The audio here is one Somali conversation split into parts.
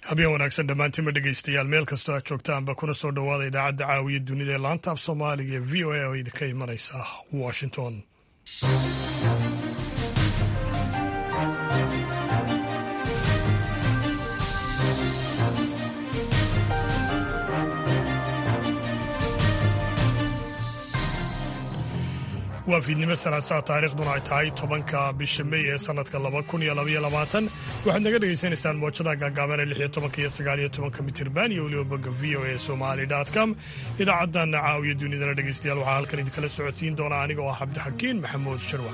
habeen wanaagsan dhammaantiinba dhegaystayaal meel kastoo aad joogtaanba kuna soo dhowaada idaacadda caawiya dunida ee laanta af soomaaliga ee v o a oo idinka imanaysa washington. waa fiidnimo salaasaa taariikhduna ay tahay 10ka bisha May ee sanadka 2022 waxaad naga dhegaysanaysaan moojada gaagaaban ee 16 iyo 19 mitirban iyo weliba bogga voasomali.com. idaacadan caawiya dunidana dhegaystayaal waxaa halkan idinkala socodsiin doona aniga oo ah cabdixakiin maxamuud sharwa.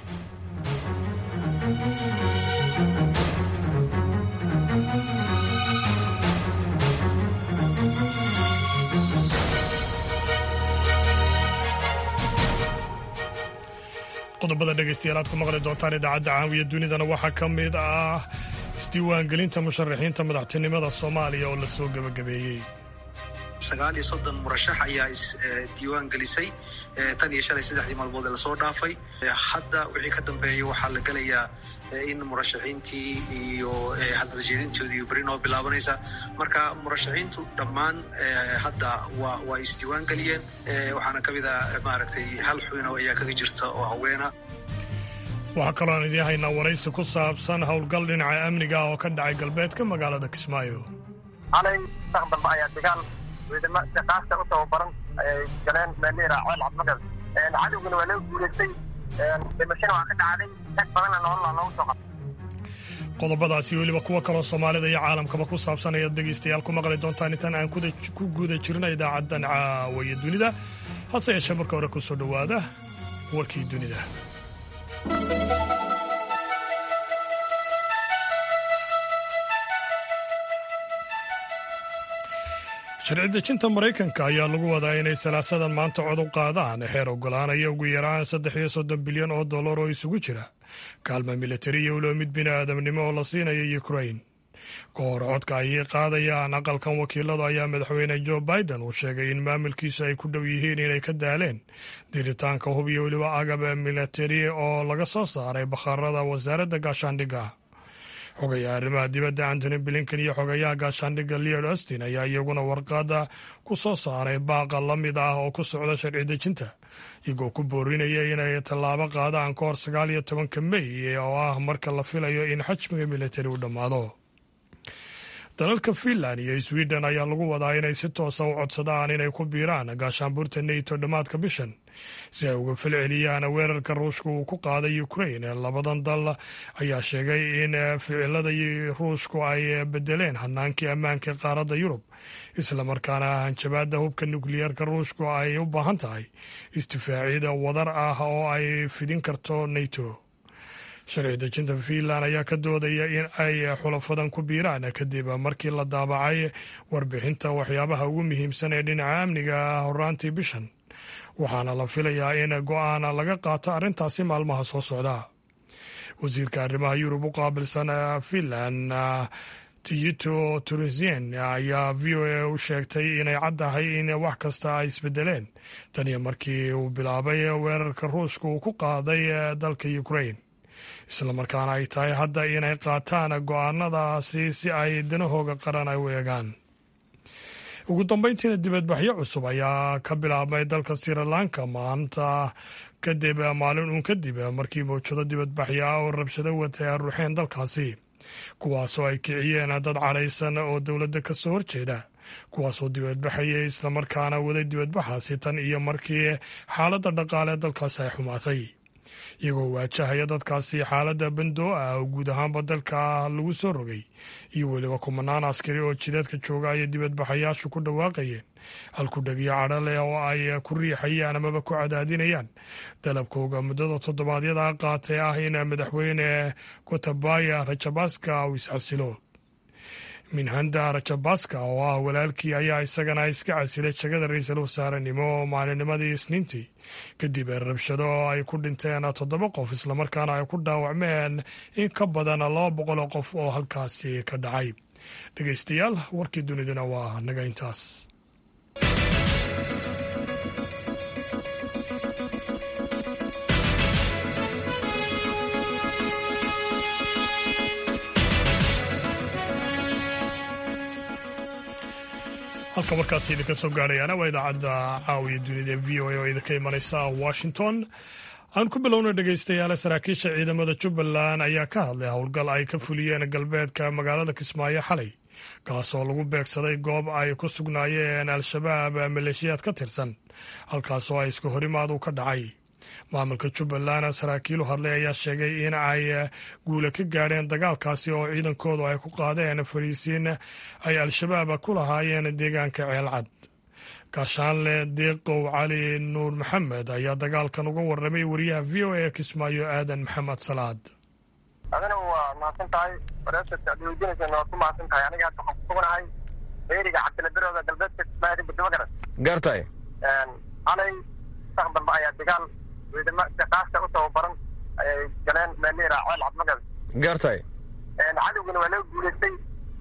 qodobada dhegaystayaal aad ku maqli doontaan idaacadda caawiya dunidana waxaa ka mid ah isdiiwaangelinta musharaxiinta madaxtinimada Soomaaliya oo la soo gabagabeeyey. 39 murashax ayaa isdiiwaan gelisay tan iyo shalay 3 maalmood la soo dhaafay. hadda wixii ka dambeeyay waxaa la galayaa in murashaxiintii iyo hadaljeedintoodii bari noo bilaabanaysa. marka murashaxiintu dhammaan hadda waa isdiiwaan geliyeen. waxaana ka mid ah maaragtay hal xubin oo ayaa kaga jirta oo haweena. waxaa kaloo aan idiin haynaa waraysi ku saabsan howlgal dhinaca amniga oo ka dhacay galbeedka magaalada Kismaayo. xalay dambe ayaa dagaal ciidamo shaqaasta u tababaran ay galeen meelira ceel cabdal cadowguna waa loo guuleystay. dhimashada waa ka dhacday dad badanna nolol loogu soo qabtay. qodobadaasi weliba kuwa kaloo Soomaalida iyo caalamkaba ku saabsan ayaad dhegaystayaal ku maqli doontaan intaan aan ku guda jirna idaacadan caawiya dunida. hase yeeshee marka hore ku soo dhowaada warkii dunida. sharci dejinta Maraykanka ayaa lagu wadaa inay salaasadan maanta cod u qaadaan xeer ogolaanaya ugu yaraan $330 bilyan oo isugu jira kaalmo militari iyo weliba mid bini'aadamnimo oo la siinayo Ukraine. ka hor codka ay qaadayaan aqalkan wakiiladu ayaa madaxweyne Joe Biden uu sheegay in maamulkiisu ay ku dhow yihiin inay ka daaleen diritaanka hub iyo weliba agab militari oo laga soo saaray bakhaarada wasaaradda gaashaandhigga. xogayaha arrimaha dibadda Antony Blinken iyo xogayaha gaashaandhigga Lloyd Austin ayaa iyaguna warqadda ku soo saaray baaqa la mid ah oo ku socda sharci dejinta, iyagoo ku boorinaya inay tallaabo qaadaan ka hor 19 May oo ah marka la filayo in xajmiga militari uu dhammaado. dalalka Finland iyo Sweden ayaa lagu wadaa inay si toosa u codsadaan inay ku biiraan gaashaanbuurta NATO dhammaadka bishan si ay uga falceliyaan weerarka Ruushka uu ku qaaday Ukraine. labadan dal ayaa sheegay in ficilada Ruushku ay bedeleen hanaankii ammaanka qaaradda Yurub, isla markaana hanjabaadda hubka nukliyeerka Ruushku ay u baahan tahay isdifaacida wadar ah oo ay fidin karto NATO. sharci dejinta Finland ayaa ka doodaya in ay xulafadan ku biiraan kadib markii la daabacay warbixinta waxyaabaha ugu muhiimsan ee dhinaca amniga horaantii bishan, waxaana la filayaa in go'aan laga qaato arrintaasi maalmaha soo socda. wasiirka arrimaha Yurub u qaabilsan Finland Tiito Turunen ayaa VOA u sheegtay inay caddahay in wax kasta ay isbedeleen tan iyo markii uu bilaabay weerarka Ruushka uu ku qaaday dalka Ukraine, isla markaana ay tahay hadda inay qaataan go'aanadaasi si ay danahooga qaran ay u eegaan. ugu dambayntiina dibadbaxyo cusub ayaa ka bilaabmay dalka Sri Lanka maanta maalin kadib markii mowjado dibadbaxyo ah oo rabshado watay ay ruuxeen dalkaasi, kuwaasoo ay kiciyeen dad cadhaysan oo dowladda ka soo horjeeda, kuwaasoo dibadbaxayay islamarkaana waday dibadbaxaasi tan iyo markii xaaladda dhaqaale dalkaasi ay xumaatay, iyagoo waajahaya dadkaasi xaaladda bandoo ah oo guud ahaanba dalka lagu soo rogay, iyo weliba kumanaan askari oo jideedka jooga ayay dibadbaxayaashu ku dhawaaqayeen halkudhegyo cadho leh oo ay ku riixayaan amaba ku cadaadinayaan dalabkooga muddada toddobaadyada qaatay ah in madaxweyne Gotabaya Rajapaksa uu iscasilo. Minhanda Rajapaksa oo ah walaalkii ayaa isagana iska casilay jagada ra'iisul wasaarenimo maalinnimadii Isniintii kadib rabshado ay ku dhinteen 7 qof islamarkaana ay ku dhaawacmeen in ka badan 200 qof oo halkaasi ka dhacay. dhegaystayaal warkii duniduna waa naga intaas. halka markaas idinka soo gaadhayaana waa idaacadda caawiya dunida v o a oo idinka imanaysa washington. aan ku bilowna dhegaystayaal, saraakiisha ciidamada Jubbaland ayaa ka hadlay howlgal ay ka fuliyeen galbeedka magaalada Kismaayo xalay, kaasoo lagu beegsaday goob ay ku sugnaayeen al-shabaab maleeshiyaad ka tirsan, halkaasoo ay isku horimaad u ka dhacay. maamulka Jubbaland saraakiilu hadlay ayaa sheegay in ay guula ka gaadheen dagaalkaasi oo ciidankoodu ay ku qaadeen fariisiin ay al-shabaab ku lahaayeen deegaanka Ceelcad. gaashaanle deeqow cali nuur maxamed ayaa dagaalkan uga warramay wariyaha v o a Kismaayo aadan maxamed salaad. adana waa mahadsan tahay wareysiga adiweydiinaysa waa ku mahadsan tahay. aniga hadda waxaan ku suganahay beeriga cabdiladarooda galbeedka Kismaayo dibadda gartay anay sax dambe ayaa dagaal ciidamo shaqaasta u tababaran ayay galeen meelira Ceelcad magad gartay cadowguna waa loo guulaystay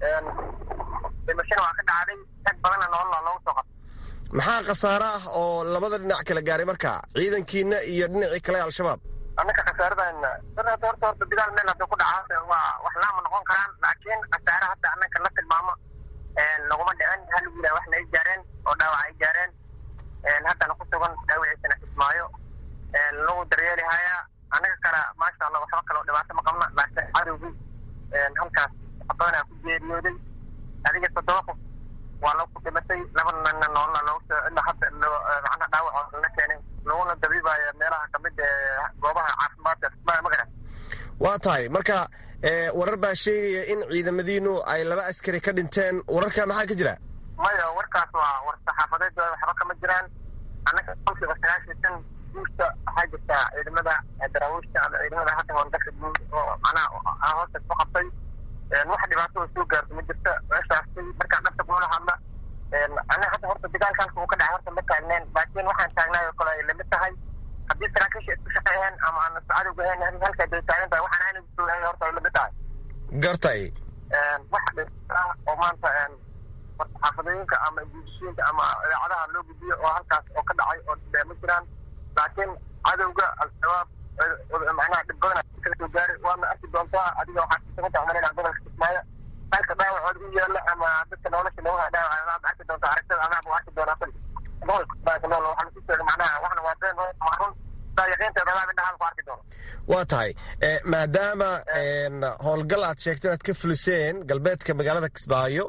dhimashana waa ka dhacday dad badanna nolol loogu soo qabtay. maxaa khasaare ah oo labada dhinac kala gaaray marka ciidankiina iyo dhinacii kale al-shabaab? annaka khasaaradan horta dagaal meel hadda ku dhaca waa wax laama noqon karaan, laakiin khasaare hadda annaka la tilmaamo laguma dhicin. hal wiil waxna ay gaareen oo dhaawac ay gaareen, haddana ku sugan dhaawiciisana Kismaayo lagu daryeeli hayaa. annaga kale maasha Allah waxba kaloo dhibaato ma qabna, laakiin cadowgii halkaas badanaa ku geeriyooday. adiga 7 qof waa lagu dhimatay, 2 nin nolol loogu soo ilaa hadda macna dhaawac la keenay loona dabiibaya meelaha kamid goobaha caafimaadka magara. waa tahay marka warar baa sheegaya in ciidamadiinu ay 2 askari ka dhinteen, wararka maxaa ka jira? maya warkaas waa war saxaafadeed, waxba kama jiraan. annaga qolkiiba 9 guusta waxaa jirta ciidamada daraawiishta ama ciidamada hadda howlgalka guud oo macnaha hoosta ku qabtay. wax dhibaato soo gaarto ma jirta meeshaas. marka dhabta kula hadla annaga hadda horta dagaalkaas uu ka dhacay horta ma taagneen, laakiin waxaan taagnaay oo kale ay lamid tahay haddii saraakiisha isku shaqeeyeen ama aan cadowga ahayn halka ay taagan tahay waxaan ahayn isku horta ay lamid tahay. gartay wax dhibaato oo maanta xaafadooyinka ama bulshooyinka ama idaacadaha loo gudbiyo oo halkaas oo ka dhacay oo ma jiraan, laakiin cadowga al-shabaab macnaha dhib badan kala soo gaaray. waana arki doontaa adiga waxaad kusugan tahay umaleyna gobolka Kismaayo halka dhaawacooda u yaalla ama dadka nolosha looga dhaawacayo aad arki doontaa. aragtida adaaba waa arki doonaa kuli gobolka Kismaayo nool waxaa lagu sheegay macnaha waxna waa been macruun daayaqiinteeda adaaba indhaha ku arki doona. waa tahay maadaama howlgal aad sheegtay inaad ka fuliseen galbeedka magaalada Kismaayo,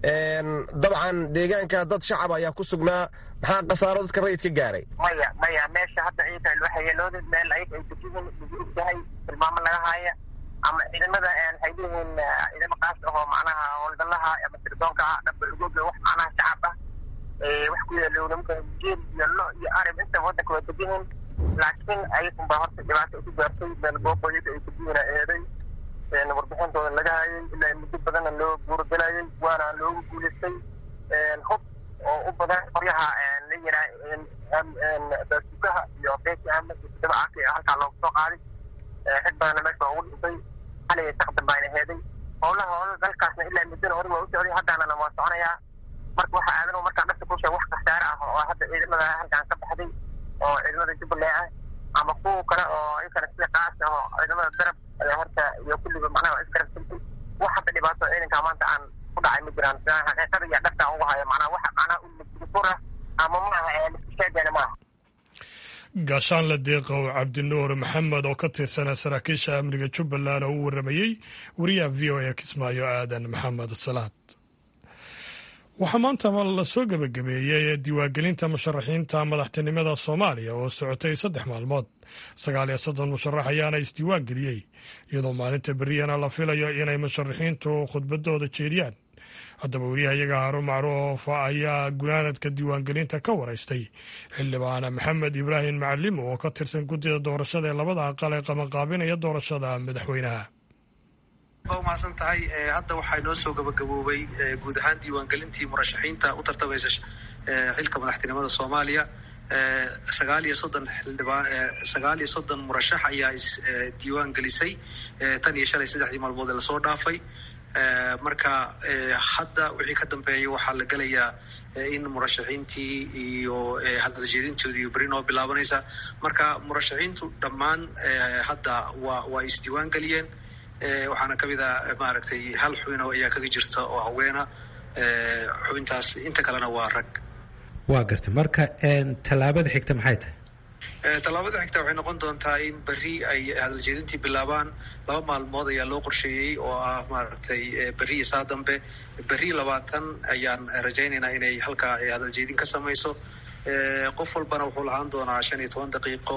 dabcan deegaanka dad shacab ayaa ku sugnaa, maxaa khasaaro dadka rayidka gaaray? maya meesha hadda ciidanka waxay yeelooday meel ay dejiin yahay tilmaamo laga haya ama ciidamada waxay leeyihiin ciidamo qaas ah oo macnaha howlgalaha ama sirdoonka dhanba ugoga wax macnaha shacab ah wax ku yeelowna jeel iyo lo iyo arab inta waddanka waa dejiin, laakiin ayagunba horta dhibaato ku gaartay meel booqooyada ay dejiina eeday warbixintooda laga hayay ilaa muddo badanna loo guurgalayay waana loogu guulaystay. hub oo u badan qoryaha la yidhaah baasukaha iyo beeki ama dabacaaki halkaa loogu soo qaaday. rag badanna meesha ugu dhintay xalay saqdan baana heeday. howlaha dalkaasna ilaa muddona hore waa u socday, haddaanana waa soconayaa. marka waxa aadan markaa dhabta ku sheeg wax khasaare ah oo hadda ciidamada halkaan ka baxday oo ciidamada Jubbaland ah ama kuwa kale oo inkana sida qaas ah oo ciidamada darab ayaa horta iyo kulliba macnaha iskarabsantay. wax hadda dhibaato ciidanka maanta aan ku dhacay ma jiraan. xaqiiqada iyo dhabta ugu haya macnaha wax macnaha u mudfura ama maaha sheegana maaha. gaashaanle deeqow cabdinuur maxamed oo ka tirsan saraakiisha amniga Jubbaland oo u warramayey wariyaha v o a Kismaayo aadan maxamed salaad. waxaa maanta la soo gebagabeeyey diiwaangelinta musharaxiinta madaxtinimada Soomaaliya oo socotay 3 maalmood. 39 musharax ayaana isdiiwaan geliyey, iyadoo maalinta beriyana la filayo inay musharaxiintu khudbadooda jeediyaan. haddaba wariyahayaga Haruun Macruuf ayaa gunaanadka diiwaangelinta ka waraystay xildhibaan Maxamed Ibraahim Macallim oo ka tirsan guddida doorashada ee 2 aqal ee qabanqaabinaya doorashada madaxweynaha. waa mahadsan tahay. hadda waxaa inoo soo gabagaboobay guud ahaan diiwaangelintii murashaxiinta u tartamaysa xilka madaxtinimada Soomaaliya. 39 murashax ayaa isdiiwaan gelisay tan iyo shalay 3 maalmood la soo dhaafay. marka hadda wixii ka dambeeyay waxaa la gelayaa in murashaxiintii iyo hadaljeedintoodii iyo beri noo bilaabanaysa. marka murashaxiintu dhammaan hadda waa isdiiwaan geliyeen. waxaana kamid ah maaragtay hal xubin oo ayaa kaga jirta oo haweena xubintaas inta kalena waa rag. waa gartay. marka tallaabada xigta maxay tahay? tallaabada xigta waxay noqon doontaa in berri ay hadaljeedintii bilaabaan. 2 maalmood ayaa loo qorsheeyey oo ah maaragtay berri iyo saa dambe. berri 20 ayaan rajaynaynaa inay halkaa hadaljeedin ka samayso. qof walbana wuxuu lahaan doonaa 15 daqiiqo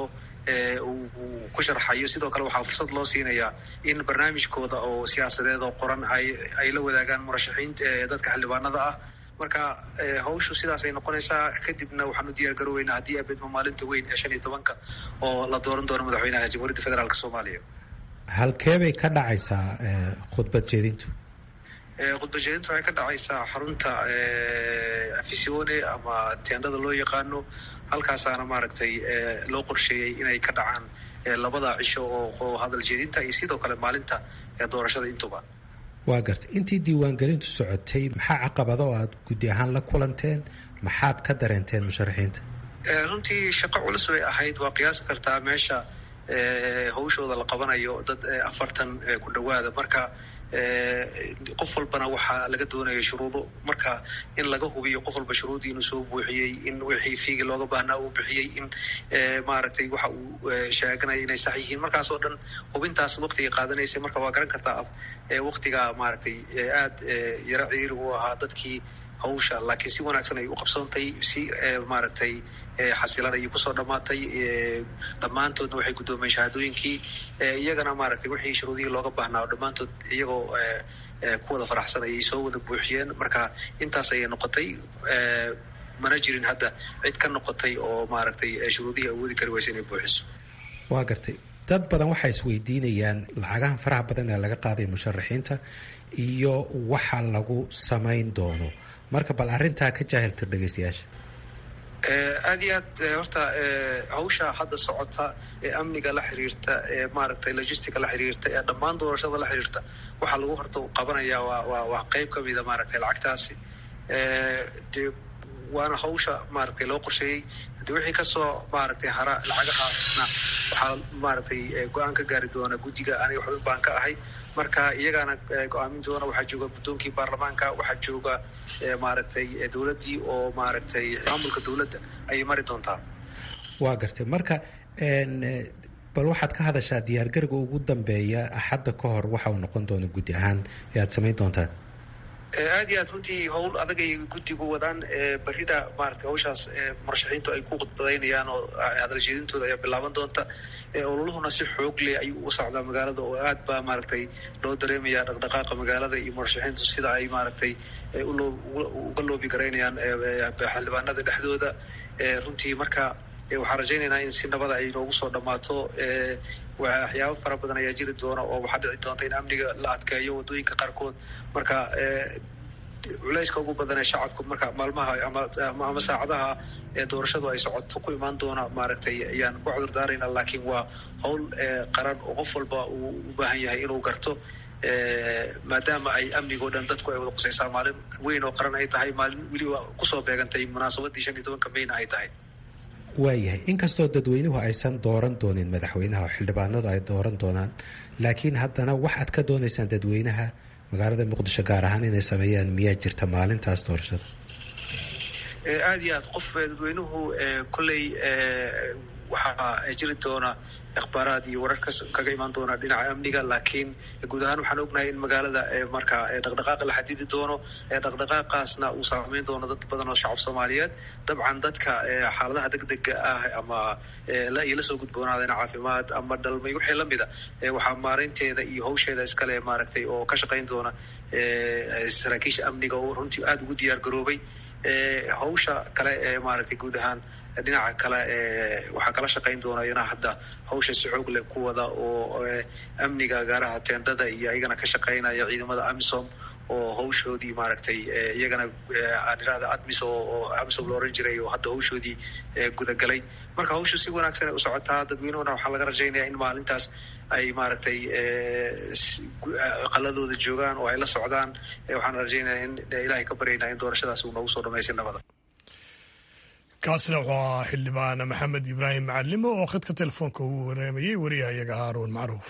uu ku sharxayo. sidoo kale waxaa fursad loo siinayaa in barnaamijkooda oo siyaasadeed oo qoran ay la wadaagaan murashaxiinta dadka xildhibaanada ah. marka hawshu sidaasay noqonaysaa. kadibna waxaan u diyaar garooweynaa haddii abedma maalinta weyn ee 15 oo la dooran doono madaxweynaha jamhuuriyadda federaalk soomaaliya. halkee bay ka dhacaysaa khudbad jeedintu? khudbad jeedintu waxay ka dhacaysaa xarunta afisione ama teendhada loo yaqaano. halkaasaana maaragtay loo qorsheeyey inay ka dhacaan 2 cisho oo hadal jeedinta iyo sidoo kale maalinta doorashada intuba. waa gartay. intii diiwaangelintu socotay maxaa caqabado oo aad guddi ahaan la kulanteen? maxaad ka dareenteen musharaxiinta? runtii shaqo culus bay ahayd. waa qiyaasi kartaa meesha hawshooda la qabanayo dad 40 ku dhowaada. marka qof walbana waxaa laga doonaya shuruudo. marka in laga hubiyo qof walba shuruudii inuu soo buuxiyey, in wixii fiigi looga baahnaa uu bixiyey, in maaragtay waxa uu sheeganaya inay sax yihiin. markaas oo dhan hubintaas waqtiga qaadanaysa. marka waa garan kartaa waqtiga maaragtay aad yaro ciriiri u ahaa dadkii hawsha, laakiin si wanaagsan ay u qabsoontay. si maaragtay xasilan ayay kusoo dhammaatay. dhammaantoodna waxay guddoomeen shahaadooyinkii. iyagana maaragtay wixii shuruudihii looga baahnaa oo dhammaantood iyagoo ku wada faraxsan ayay soo wada buuxiyeen. marka intaas ayay noqotay. mana jirin hadda cid ka noqotay oo maaragtay shuruudihii awoodi kari waysa inay buuxiso. waa gartay. dad badan waxay isweydiinayaan lacagahan faraha badan ee laga qaaday musharaxiinta iyo waxa lagu samayn doono. marka bal arrintaa ka jaahiltir dhegaystayaasha. aad iyo aad horta hawsha hadda socota ee amniga la xiriirta, ee maaragtay logistica la xiriirta, ee dhammaan doorashada la xiriirta, waxaa lagu horta qabanayaa waa qayb ka mida maaragtay lacagtaasi. waana hawsha maaragtay loo qorsheeyey. hadii wixii kasoo maaragtay hara lacagahaasna waxaa maaragtay go-aan ka gaari doona guddiga. aniga xubin baan ka ahay. marka iyagaana go-aamin doona. waxaa jooga guddoonkii baarlamaanka, waxaa jooga maaragtay dowladdii oo maaragtay maamulka dowladda ayay mari doontaa. waa gartay. marka bal waxaad ka hadashaa diyaargariga ugu dambeeya axadda ka hor waxa uu noqon doona guddi ahaan ee aad samayn doontaan. aad iyo aad runtii hawl adag ay guddigu wadaan. berrida maaragtay hawshaas murashaxiintu ay ku khudbadaynayaan oo hadaljeedintooda ayaa bilaaban doonta. ololuhuna si xoog leh ayuu u socdaa magaalada oo aad baa maaragtay loo dareemayaa dhaqdhaqaaqa magaalada iyo murashaxiintu sida ay maaragtay uga loobi garaynayaan xildhibaanada dhexdooda. runtii marka waxaan rajaynaynaa in si nabada ay noogu soo dhammaato. waxyaabo fara badan ayaa jiri doona oo waxaa dhici doonta in amniga la adkeeyo waddooyinka qaarkood. marka culayska ugu badan ee shacabku marka maalmaha ama saacadaha doorashadu ay socoto ku imaan doona maaragtay ayaan ku cudur daarayna. laakiin waa hawl qaran oo qof walba uu u baahan yahay inuu garto. maadaama ay amnigoo dhan dadku ay wada qusaysaa. maalin weyn oo qaran ay tahay. maalin weliba kusoo beegantay munaasabaddii 15 Mayna ay tahay. waayahay. inkastoo dadweynuhu aysan dooran doonin madaxweynaha oo xildhibaanadu ay dooran doonaan, laakiin haddana waxaad ka doonaysaan dadweynaha magaalada muqdisho gaar ahaan inay sameeyaan miyaa jirta maalintaas doorashada? aad iyo aad qof dadweynuhu kolley waxaa jiri doona akhbaaraad iyo warar kaga imaan doona dhinaca amniga. laakiin guud ahaan waxaan ognahay in magaalada marka dhaqdhaqaaqa la xadidi doono. dhaqdhaqaaqaasna uu saameyn doono dad badan oo shacab Soomaaliyeed. dabcan dadka xaaladaha degdega ah ama la soo gudboonaadeen caafimaad ama dhalmay wixii la mida waxaa maareynteeda iyo hawsheeda iskale maaragtay oo ka shaqayn doona saraakiisha amniga oo runtii aad ugu diyaar garoobay. hawsha kale maaragtay guud ahaan dhinaca kale waxaa kala shaqayn doona iyana hadda hawsha si xoog leh ku wada oo amniga gaaraha teendhada iyo iyagana ka shaqaynaya ciidamada AMISOM oo hawshoodii maaragtay iyagana aan idhaahda ADMIS oo AMISOM la oran jiray oo hadda hawshoodii gudagalay. marka hawshu si wanaagsan ay u socotaa. dadweynuhuna waxaa laga rajaynayaa in maalintaas ay maaragtay qaladooda joogaan oo ay la socdaan. waxaan rajaynayaa in ilaahay ka baryaynaa in doorashadaas uu noogu soo dhamaystay nabada. kaasina wuxuu ahaa xildhibaan maxamed ibraahim macalimo oo khadka telefoonka ugu waraamayey wariyahayaga haaruun macruuf.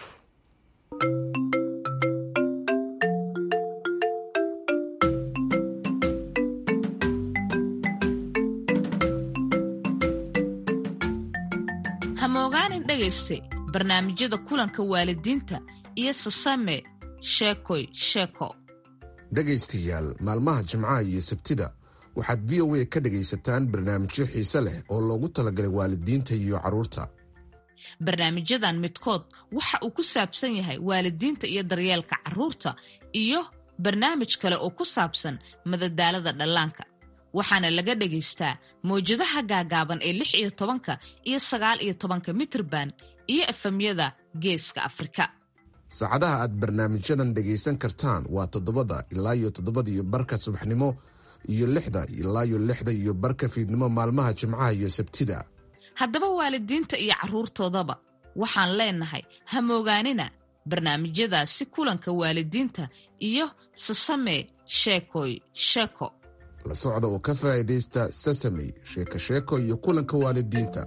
moogaanin dhegayste barnaamijyada kulanka waalidiinta iyo sasame sheekoy sheeko. dhegaystayaal maalmaha jimcaha iyo sabtida waxaad VOA ka dhegaysataan barnaamijyo xiise leh oo loogu talagalay waalidiinta iyo carruurta. barnaamijyadan midkood waxa uu ku saabsan yahay waalidiinta iyo daryeelka carruurta iyo barnaamij kale oo ku saabsan madadaalada dhallaanka. waxaana laga dhagaystaa mawjadaha gaagaaban ee 16 iyo 19 mitirban iyo efemyada geeska Afrika. saacadaha aad barnaamijyadan dhegaysan kartaan waa 7 ilaa iyo 7:15 subaxnimo iyo 6 ilaa iyo 6:15 fiidnimo maalmaha jimcaha iyo sabtida. haddaba waalidiinta iyo carruurtoodaba waxaan leenahay ha moogaanina barnaamijyadaasi kulanka waalidiinta iyo sasame sheekoy sheeko. la socda oo ka faa'iidaysta sasame sheeko sheeko iyo kulanka waalidiinta.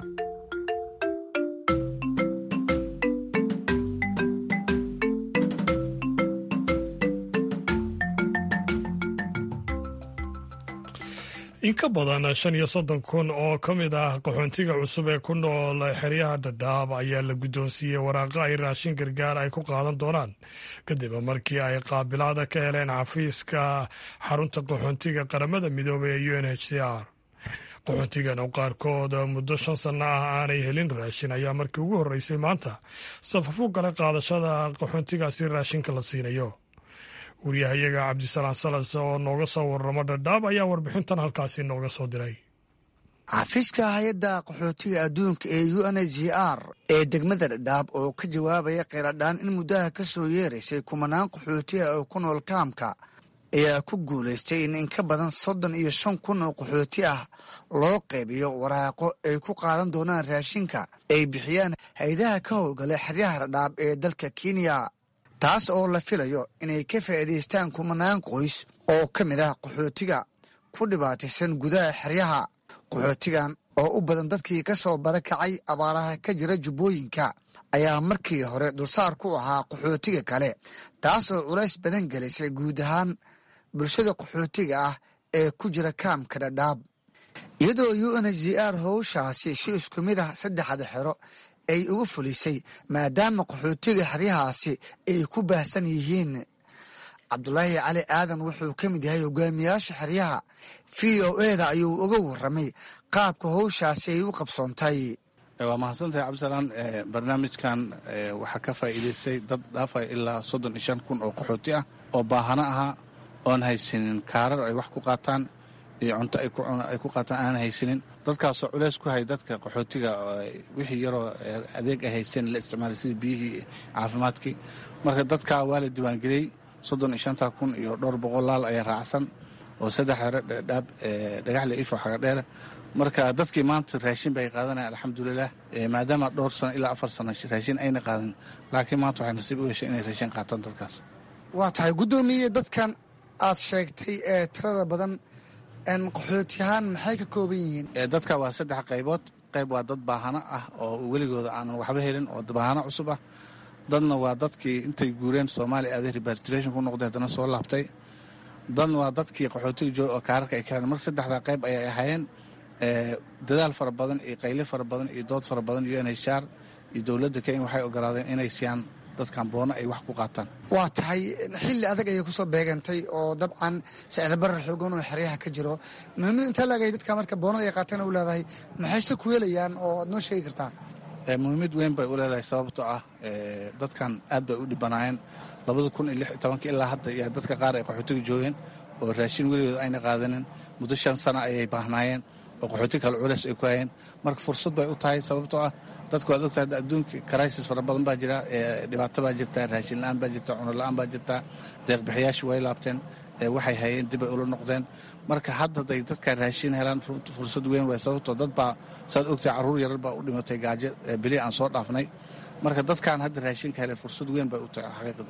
in ka badan 35,000 oo ka mid ah qaxoontiga cusub ee ku nool xeryaha Dadaab ayaa la guddoonsiiyey waraaqa ay raashin gargaar ay ku qaadan doonaan kadib markii ay qaabilaada ka heleen xafiiska xarunta qaxoontiga qaramada midoobay ee UNHCR. qaxoontigan oo qaarkood muddo 5 sano ah aanay helin raashin ayaa markii ugu horreysay maanta safaf u galay qaadashada qaxoontigaasi raashinka la siinayo. wariyahayaga cabdisalaan salas oo nooga soo warramo Dadaab ayaa warbixintan halkaasi nooga soo diray. xafiiska hay-adda qaxootiga adduunka ee UNHCR ee degmada Dadaab oo ka jawaabaya qeyradhaan in muddaha ka soo yeeraysay kumanaan qaxootiga oo ku nool kaamka ayaa ku guulaystay in ka badan 35,000 oo qaxooti ah loo qaybiyo waraaqo ay ku qaadan doonaan raashinka ay bixiyaan hay-adaha ka howlgala xeryaha Dadaab ee dalka Kenya, taas oo la filayo inay ka faa'iidaystaan kumanaan qoys oo ka mid ah qaxootiga ku dhibaataysan gudaha xeryaha. qaxootigan oo u badan dadkii ka soo barakacay abaaraha ka jira jubbooyinka ayaa markii hore dulsaar ku ahaa qaxootiga kale, taas oo culays badan gelisay guud ahaan bulshada qaxootiga ah ee ku jira kaamka Dadaab. iyadoo UNHCR howshaasi si isku mid ah 3 xero ay ugu fulisay maadaama qaxootiga xeryahaasi ay ku baahsan yihiin. cabdulaahi cali aadan wuxuu ka mid yahay hogaamiyaasha xeryaha. VOA-da ayuu uga warramay qaabka howshaasi ay u qabsoontay. waa mahadsantahay cabdisalaan. barnaamijkan waxaa ka faa'iidaystay dad dhaafaya ilaa 35,000 oo qaxooti ah oo baahana ahaa oon haysanin kaarar ay wax ku qaataan iyo cunto ay ku qaataan aan haysanin. dadkaasoo culays ku hay dadka qaxootiga wixii yaroo adeeg ay haysteen la isticmaalay sida biyihii caafimaadkii. marka dadkaa waa la diiwaangeliyey 35,000 iyo dhowr boqolaal ayaa raacsan oo 3 xero Dadaab dhagaxle ifo xaga dheer. marka dadkii maanta raashin bay qaadanayaan alxamdulilah, maadaama dhowr sano ilaa 4 sano raashin ayna qaadan, laakiin maanta waxay nasiib u yeeshay inay raashin qaataan dadkaas. waa tahay guddoomiye, dadkan aad sheegtay ee tirada badan qaxootiyahaan maxay ka kooban yihiin? dadka waa 3 qaybood. qayb waa dad baahana ah oo weligooda aanan waxba helin oo baahana cusub ah. dadna waa dadkii intay guureen Soomaaliya aaday repatriation ku noqday haddana soo laabtay. dadna waa dadkii qaxootiga jooga oo kaararka ay ka heleen. marka 3 qayb ayay ahaayeen. dadaal fara badan iyo qayle fara badan iyo dood fara badan UNHCR iyo dowladda Kenya waxay ogolaadeen inay siiyaan dadkan boono ay wax ku qaataan. waa tahay xilli adag ayay kusoo beegantay oo dabcan sicir barar xoogan oo xeryaha ka jiro. muhiimada intaa laagay dadka marka boonada ay qaataan u leedahay maxayse ku helayaan oo aad noo sheegi kartaa? muhiimad weyn bay u leedahay sababtoo ah dadkan aad bay u dhibanaayeen 2016 ilaa hadda iyo dadka qaar ay qaxootiga joogeen oo raashin weligood ayna qaadanin. muddo 5 sano ayay baahnaayeen oo qaxooti kale culays ay ku hayeen. marka fursad bay u tahay sababtoo ah dadku waad ogtahay adduunka crisis fara badan baa jira, dhibaato baa jirta, raashin la-aan baa jirta, cuno la-aan baa jirta. deeqbixiyaashu way laabteen, waxay hayeen dib ay ula noqdeen. marka hadda day dadka raashin helaan fursad weyn way sababtoo dad baa saad ogtahay carruur yarar baa u dhimatay gaajo bili aan soo dhaafnay. marka dadkan hadda raashinka helay fursad weyn bay u tahay xaqiiqada.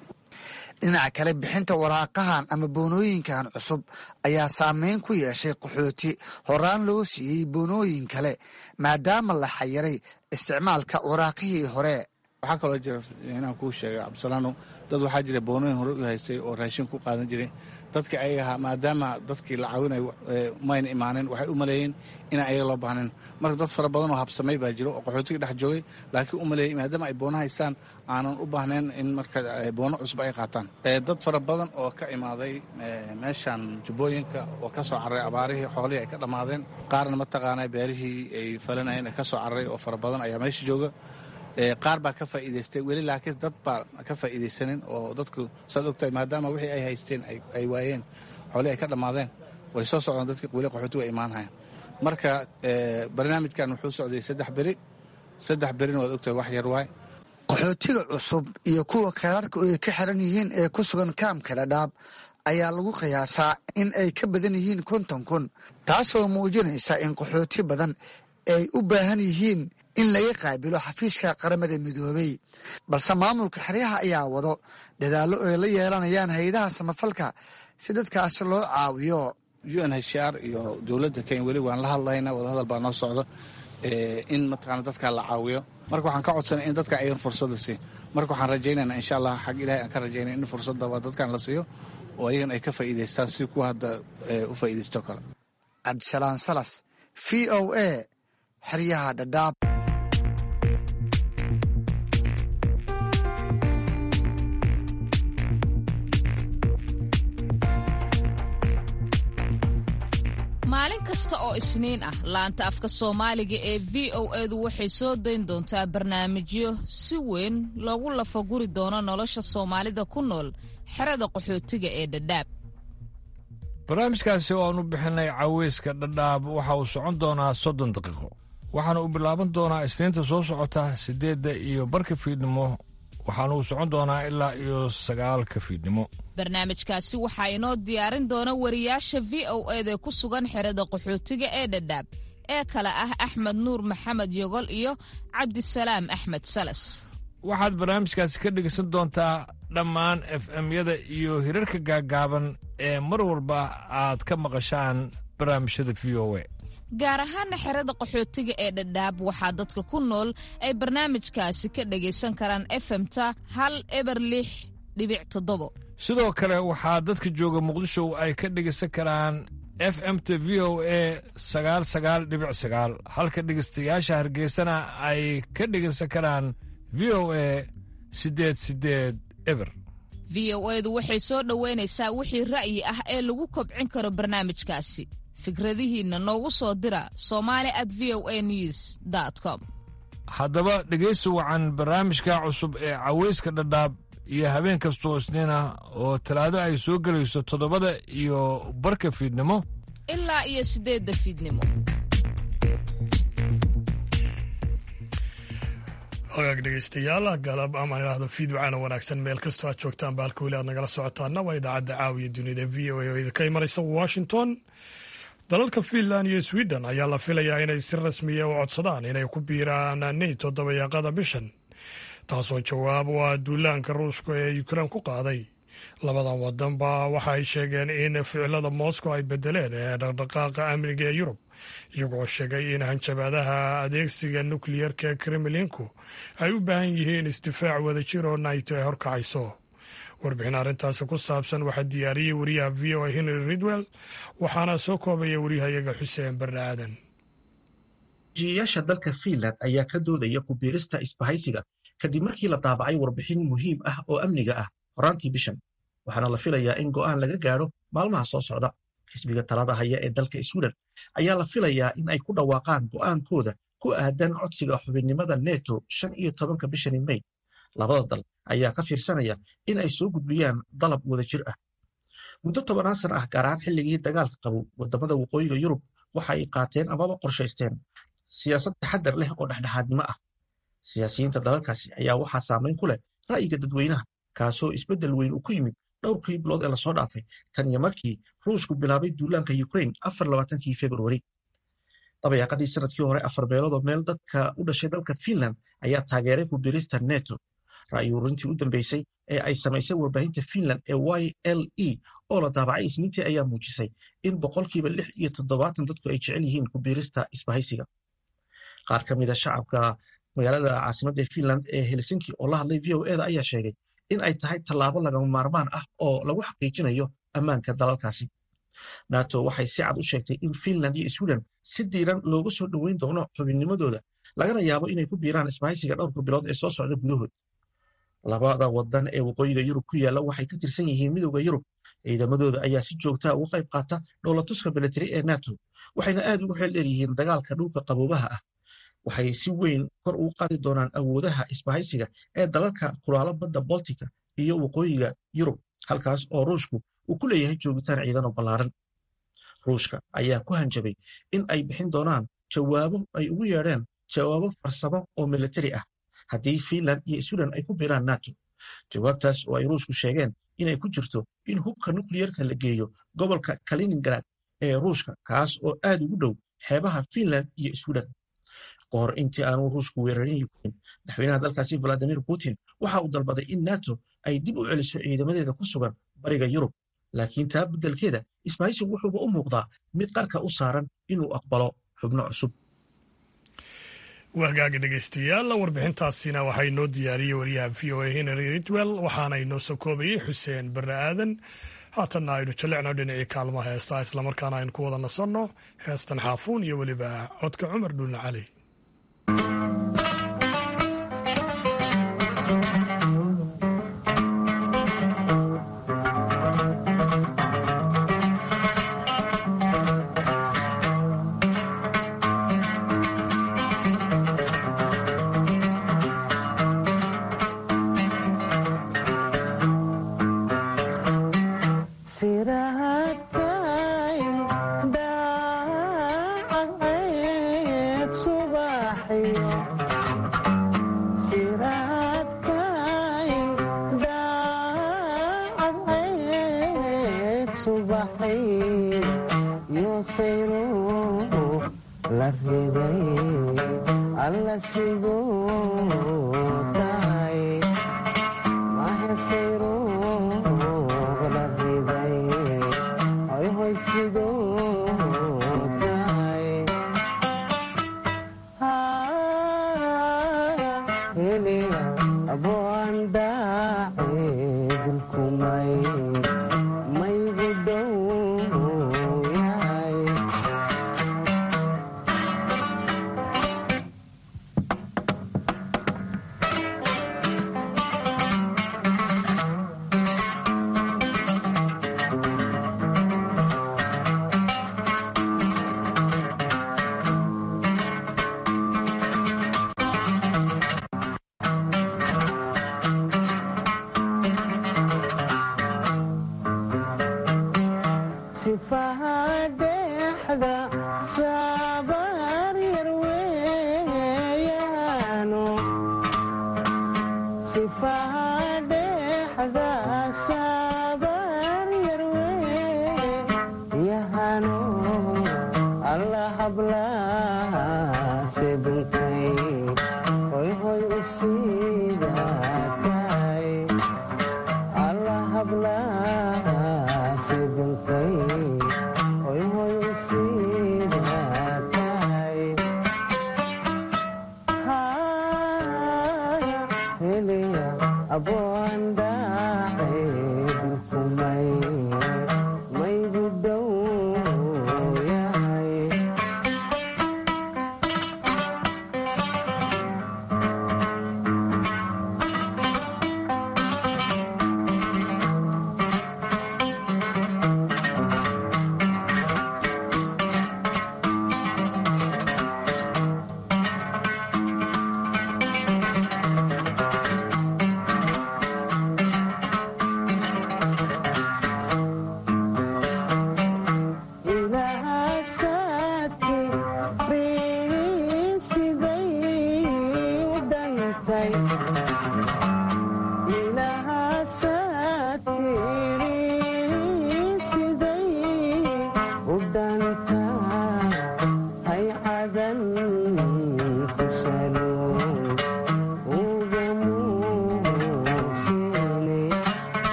dhinaca kale bixinta waraaqahan ama boonooyinkan cusub ayaa saameyn ku yeeshay qaxooti horaan loo siiyey boonooyin kale maadaama la xayiray isticmaalka waraaqihii hore. waxaa kaloo jira inaan kuu sheegay cabdisalaano dad waxaa jira boonooyin hore u haystay oo raashin ku qaadan jiray dadkii ayaga ahaa maadaama dadkii la caawinayo mayna imaanin waxay u maleeyeen inaan ayaga loo baahnayn marka dad fara badan oo habsamay baa jiro oo qaxootiga dhex joogay laakiin u maleeyey maadaama ay boono haystaan aanan u baahnayn in marka boono cusub ay qaataan dad fara badan oo ka imaaday meeshan jubbooyinka oo ka soo cararay abaarihii xoolihii ay ka dhammaadeen qaarna mataqaanaa beerihii ay falanayeen ka soo cararay oo fara badan ayaa meesha jooga qaar baa ka faa'iidaystay weli laakiin dad baa ka faa'iidaysanin oo dadku saad ogtahay maadaama wixii ay haysteen ay waayeen xoolihii ay ka dhammaadeen way soo socdaan dadkii weli qaxootiga ay imaanayaan marka barnaamijkan wuxuu socday 3 beri 3 berina waad ogtahay wax yar waay qaxootiga cusub iyo kuwa kheyraarka ay ka xiran yihiin ee ku sugan kaamka Dhadhaab ayaa lagu qiyaasaa in ay ka badan yihiin 50,000 taasoo muujinaysa in qaxooti badan ay u baahan yihiin in laga qaabilo xafiiska qaramada midoobay balse maamulka xeryaha ayaa wado dadaallo ay la yeelanayaan hay'adaha samafalka si dadkaasi loo caawiyo UNHCR iyo dowladda Kenya weli waan la hadlaynaa wadahadal baa noo socda in mataqaana dadka la caawiyo marka waxaan ka codsanay in dadka ay fursad siiyo marka waxaan rajaynaynaa insha Allah xaq Ilaahay aan ka rajaynaa in fursadda dadkan la siiyo oo ayagan ay ka faa'iideystaan si ku hadda u faa'iideysto kale Cabdisalaam Salas VOA xeryaha Dhadhaab maalin kasta oo isniin ah laanta afka Soomaaliga ee VOA-du waxay soo dayn doontaa barnaamijyo si weyn loogu lafaguri doono nolosha Soomaalida ku nool xerada qaxootiga ee Dhadhaab. barnaamijkaasi oo aanu bixinay caweyska Dhadhaab waxa uu socon doonaa 30 daqiiqo waxaana uu bilaaban doonaa isniinta soo socota 8:00 fiidnimo waxaana uu socon doonaa ilaa 9:00 fiidnimo. barnaamijkaasi waxaa inoo diyaarin doona wariyaasha VOA-da ku sugan xerada qaxootiga ee Dhadhaab ee kala ah Axmed Nuur Maxamed Yogol iyo Cabdisalaam Axmed Salas. waxaad barnaamijkaasi ka dhegeysan doontaa dhammaan FM-yada iyo hirarka gaagaaban ee mar walba aad ka maqashaan barnaamijyada VOA. gaar ahaan xerada qaxootiga ee Dhadhaab waxaa dadka ku nool ay barnaamijkaasi ka dhageysan karaan FM-ta 106.7. sidoo kale waxaa dadka jooga Muqdisho ay ka dhageysan karaan FM-ta VOA 99.9 halka dhageystayaasha Hargeysana ay ka dhageysan karaan VOA 88.0. VOA-du waxay soo dhaweynaysaa wixii ra'yi ah ee lagu kobcin karo barnaamijkaasi. fikradihiinna noogu soo dira somali@voanews.com. haddaba dhegaysi wacan barnaamijka cusub ee caweyska Dhadhaab iyo habeen kastoo isniin ah oo talaado ay soo gelayso 7:00 fiidnimo ilaa 8:00 fiidnimo. hagaag dhegaystayaal galab amaan idhaahdo fiidwacana wanaagsan meel kastoo aad joogtaan baalka weli aad nagala socotaana waa idaacadda caawiya dunida VOA oo idinka imanaysa Washington. dalalka Finland iyo Sweden ayaa la filayaa inay si rasmiya u codsadaan inay ku biiraan NATO dabayaaqada bishan taasoo jawaab u ah duulaanka Ruushka ee Ukraine ku qaaday. labadan wadanba waxa ay sheegeen in ficilada Moscow ay bedeleen dhaqdhaqaaqa amniga ee Yurub iyagoo sheegay in hanjabaadaha adeegsiga nukliyeerka ee Kremlinku ay u baahan yihiin isdifaac wadajir oo NATO ay horkacayso. warbixin arrintaasi ku saabsan waxaa diyaariyey wariyaha VOA Henry Ridwell waxaana soo koobaya wariyahayaga Xuseen Barre Aadan. jiiyaasha dalka Finland ayaa ka doodaya ku biirista isbahaysiga kadib markii la daabacay warbixin muhiim ah oo amniga ah horaantii bishan waxaana la filayaa in go'aan laga gaadho maalmaha soo socda. xisbiga talada haya ee dalka Sweden ayaa la filayaa in ay ku dhawaaqaan go'aankooda ku aadan codsiga xubinnimada NATO 15 bishani May. labada dal ayaa ka fiirsanaya in ay soo gudbiyaan dalab wadajir ah. muddo 10 sano ah gaar ahaan xilligii dagaalka qabow wadamada waqooyiga Yurub waxa ay qaateen amaba qorshaysteen siyaasad taxadar leh oo dhexdhexaadnimo ah. siyaasiyiinta dalalkaasi ayaa waxaa saameyn ku leh ra'yiga dadweynaha kaasoo isbeddel weyn u ku yimid dhowrkii bilood ee lasoo dhaafay tan iyo markii Ruushku bilaabay duulaanka Ukraine 24 February. dabayaaqadii sanadkii hore 4 meelood oo meel dadka u dhashay dalka Finland ayaa taageeray ku biirista NATO. ra'yi ururintii u dambeysay ee ay samaysay warbaahinta Finland ee YLE oo la daabacay isniintii ayaa muujisay in 76% dadku ay jecel yihiin ku biirista isbahaysiga. qaar ka mid ah shacabka magaalada caasimadda Finland ee Helsinki oo la hadlay VOA-da ayaa sheegay in ay tahay tallaabo lagama maarmaan ah oo lagu xaqiijinayo ammaanka dalalkaasi. nato waxay si cad u sheegtay in Finland iyo Sweden si diiran loogu soo dhoweyn doono xubinnimadooda lagana yaabo inay ku biiraan isbahaysiga dhowrka bilood ee soo socda gudahood. labada wadan ee waqooyiga Yurub ku yaala waxay ka tirsan yihiin midowda Yurub. ciidamadooda ayaa si joogta uga qayb qaata dhoolatuska militari ee nato waxayna aad ugu xeel dheer yihiin dagaalka dhulka qaboobaha ah. waxay si weyn kor ugu qaadi doonaan awoodaha isbahaysiga ee dalalka kulaala badda Baltika iyo waqooyiga Yurub, halkaas oo Ruushku uu ku leeyahay joogitaan ciidano ballaaran. Ruushka ayaa ku hanjabay in ay bixin doonaan jawaabo ay ugu yeedheen jawaabo farsamo oo militari ah haddii Finland iyo Sweden ay ku biiraan nato. jawaabtaas oo ay Ruushku sheegeen inay ku jirto in hubka nukliyerka la geeyo gobolka Kaliningrad ee Ruushka, kaas oo aad ugu dhow xeebaha Finland iyo Sweden. kahor intii aanu Ruushku weerarin Ukraine, madaxweynaha dalkaasi Vladimir Putin waxa uu dalbaday in nato ay dib u celiso ciidamadeeda ku sugan bariga Yurub, laakiin taa beddelkeeda isbahaysigu wuxuuba u muuqdaa mid qarka u saaran inuu aqbalo xubno cusub. wahgaaga dhegaystayaal, warbixintaasina waxaa inoo diyaariyey wariyaha v o a Henry Ridwell, waxaana inoo soo koobayey xuseen barre aadan. haatanna aynu jallecno dhinacii kaalmaha heestaa, islamarkaana aynu ku wada nasanno heestan xaafuun iyo weliba codka Cumar Dhulle Cali.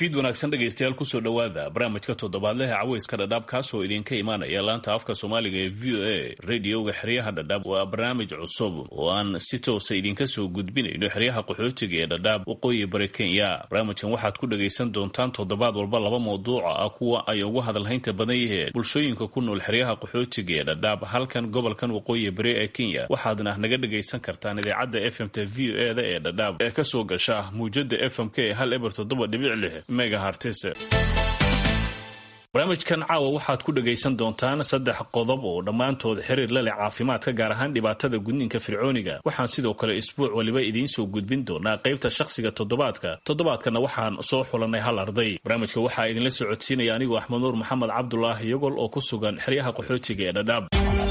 fiid wanaagsan dhegaystayaal kusoo dhowaada barnaamijka toddobaadlaha caweyska dhadhaab kaasoo idinka imaanaya laanta afka soomaaliga ee v o a radioga xeryaha dhadhaab. waa barnaamij cusub oo aan si toosa idinka soo gudbinayno xeryaha qaxootiga ee dhadhaab waqooyi bari Kenya. barnaamijkan waxaad ku dhagaysan doontaan toddobaad walba 2 mawduuca ah kuwa ay ugu hadalhaynta badan yihiin bulshooyinka ku nool xeryaha qaxootiga ee dhadhaab halkan gobolkan waqooyi bari ee Kenya. waxaadna naga dhagaysan kartaan idaacadda FM-ta VOA-da ee dhadhaab ee ka soo gasha muujada FM-ka ee 1.7 megahertz. barnaamijkan caawa waxaad ku dhagaysan doontaan 3 qodob oo dhammaantood xiriir la leh caafimaadka gaar ahaan dhibaatada gudniinka fircooniga. waxaan sidoo kale isbuuc waliba idiin soo gudbin doonaa qaybta shakhsiga toddobaadkana waxaan soo xulanay hal arday. barnaamijka waxaa idinla socodsiinaya anigoo Axmed Nuur Maxamed Cabdulaahi Yogol oo ku sugan xeryaha qaxootiga ee dhadhaab.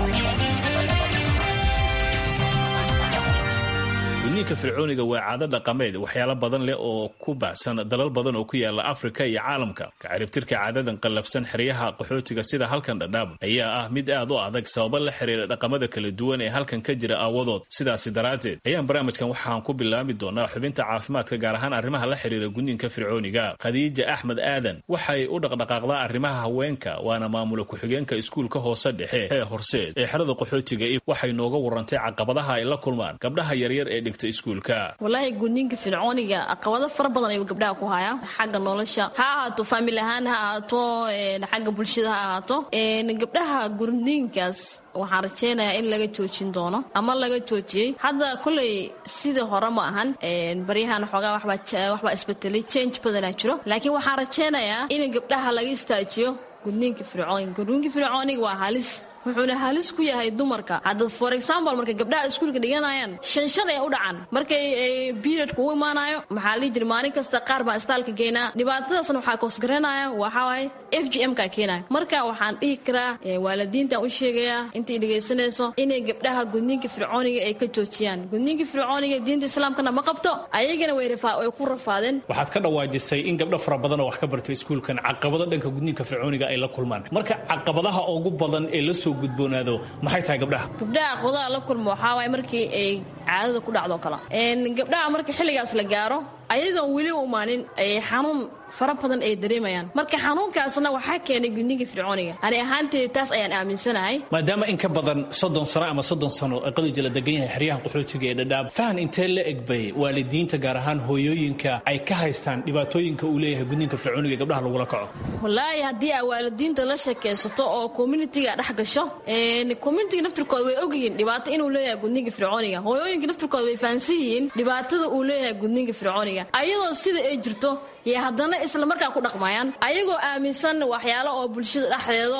gudniinka fircooniga waa caado dhaqameed waxyaalo badan leh oo ku baxsan dalal badan oo ku yaala Afrika iyo caalamka. ka ciribtirka caadadan qallafsan xeryaha qaxootiga sida halkan dhadhaab ayaa ah mid aad u adag sabab la xiriira dhaqamada kala duwan ee halkan ka jira aawadood. sidaas daraadeed ayaan barnaamijkan waxaan ku bilaabi doonaa xubinta caafimaadka gaar ahaan arrimaha la xiriira gudniinka fircooniga. Khadiija Axmed Aadan waxay u dhaqdhaqaaqdaa arrimaha haweenka waana maamula ku-xigeenka iskuulka hoose dhexe ee Horseed ee xerada qaxootiga. waxay nooga warantay caqabadaha ay la kulmaan gabdhaha yaryar ee iskuulka. wallahi gudniinka fircooniga caqabado fara badan ayuu gabdhaha ku hayaa xagga nolosha ha ahaato family ahaan ha ahaato xagga bulshada ha ahaato gabdhaha gudniinkaas waxaan rajeynayaa in laga joojin doono ama laga joojiyey. hadda kulley sidii hore ma ahan baryahan xoogaa waxbaa isbedelay change badanaa jiro laakiin waxaan rajeynayaa in gabdhaha laga istaajiyo gudniinka fircooniga. gudniinka fircooniga waa halis wuxuuna halis ku yahay dumarka. hadda for example marka gabdhaha iskuulka dhiganayaan shan ay u dhacaan markay periodku u imaanayo maxaa la jira maalin kasta qaar baa istaalka geynaa. dhibaatadaasna waxaa koosgaranaya waxaa waaye FGM-ka keenaya. marka waxaan dhihi karaa waalidiinta u sheegayaa intay dhegaysanayso inay gabdhaha gudniinka fircooniga ay ka joojiyaan. gudniinka fircooniga diinta islaamkana ma qabto ayagana way ku rafaadeen. waxaad ka dhawaajisay in gabdho fara badan oo wax ka bartay iskuulkan caqabado dhanka gudniinka fircooniga ay la kulmaan. marka caqabadaha ugu badan ee la gudboonaado maxay tahay gabdhaha qodoba la kulmo waxaa waaye markii ay caadada ku dhacdo kala gabdhaha marka xilligaas la gaaro ayadoon weli u imaanin ay xanuun fara badan ay dareemayaan. marka xanuunkaasna waxaa keenay gudniinka fircooniga. ani ahaanteeda taas ayaan aaminsanahay. maadaama in ka badan 30 sano ama 30 sano ay qadija la degan yahay xeryaha qaxootiga ee dhadhaab fahan intee la egbay waalidiinta gaar ahaan hooyooyinka ay ka haystaan dhibaatooyinka uu leeyahay gudniinka fircooniga gabdhaha lagula kaco. wallaahi haddii ay waalidiinta la sheekaysato oo communitiga dhex gasho communitiga naftirkooda way ogyihiin dhibaato inuu leeyahay gudniinka fircooniga. hooyooyinka naftirkooda way fahansan yihiin dhibaatada uu leeyahay gudniinka fircooniga ayadoo sida ay jirto iyo haddana isla markaa ku dhaqmayaan ayagoo aaminsan waxyaalo oo bulshada dhexdeeda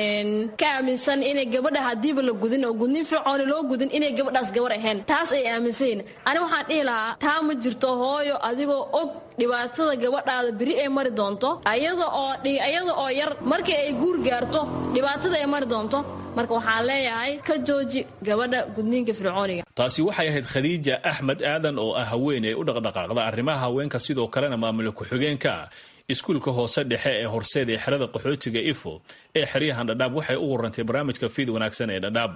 ka aaminsan inay gabadha hadiiba la gudin oo gudniin fircooni loo gudin inay gabadhaas gabar ahayn. taas ay aaminsan yihiin. ani waxaan dhihi lahaa taa ma jirto hooyo adigoo og dhibaatada gabadhaada beri ay mari doonto ayada oo yar markii ay guur gaarto dhibaatada ay mari doonto. marka waxaan leeyahay ka jooji gabadha gudniinka fircooniga. taasi waxay ahayd Khadiija Axmed Aadan oo ah haweeney u dhaqdhaqaaqda arrimaha haweenka sidoo kalena maamula ku-xigeenka iskuulka hoose dhexe ee Horseed ee xerada qaxootiga Ifo ee xeryahan dhadhaab. waxay u warantay barnaamijka fiid wanaagsan ee dhadhaab.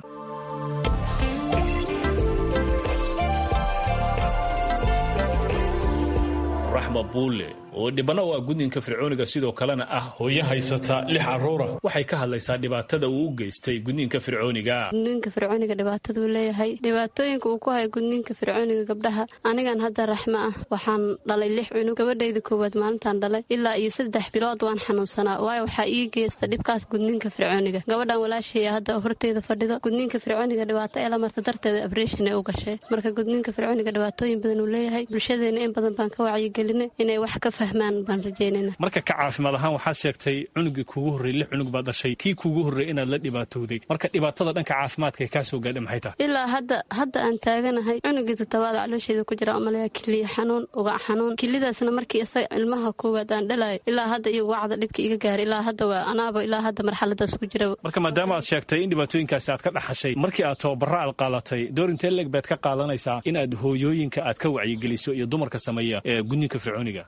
Raxma Buule oo dhibano oo gudniinka fircooniga sidoo kalena ah hooyo haysata 6 caruur waxay ka hadlaysaa dhibaatada uu u geystay gudniinka fircooniga. gudniinka fircooniga dhibaatada uu leeyahay dhibaatooyinka uu ku hayo gudniinka fircooniga gabdhaha. anigan hadda Raxma ah waxaan dhalay 6 cunug. gabadhayda koowaad maalintan dhalay ilaa iyo 3 bilood waan xanuunsanaa waayo waxaa ii geystay dhibkaas gudniinka fircooniga. gabadhan walaashay hadda horteeda fadhido gudniinka fircooniga dhibaato ay la marta darteeda operation ay u gashay. marka gudniinka fircooniga dhibaatooyin badan uu leeyahay bulshadeena in badan baan ka wacyigelinay inay wax ka marka ka caafimaad ahaan waxaad sheegtay cunugii kuugu horreeyay 6 cunug baad dhashay kii kuugu horreeyay inaad la dhibaatowday. marka dhibaatada dhanka caafimaadka ay kaa soo gaadhay maxay tahay? ilaa hadda aan taaganahay cunugii toddobaad caloosheeda ku jira umaleeya kiliya xanuun uga xanuun kilidaasna markii isaga ilmaha koowaad aan dhalay ilaa hadda iyo wacda dhibka iga gaaray ilaa hadda waa anaaba ilaa hadda marxaladaas ku jira. marka maadaama aad sheegtay in dhibaatooyinkaasi aad ka dhaxashay markii aad tababarro aad qaadatay door intee leeg baad ka qaadanaysaa in aad hooyooyinka aad ka wacyigeliso iyo dumarka sameeya gudniinka fircooniga? door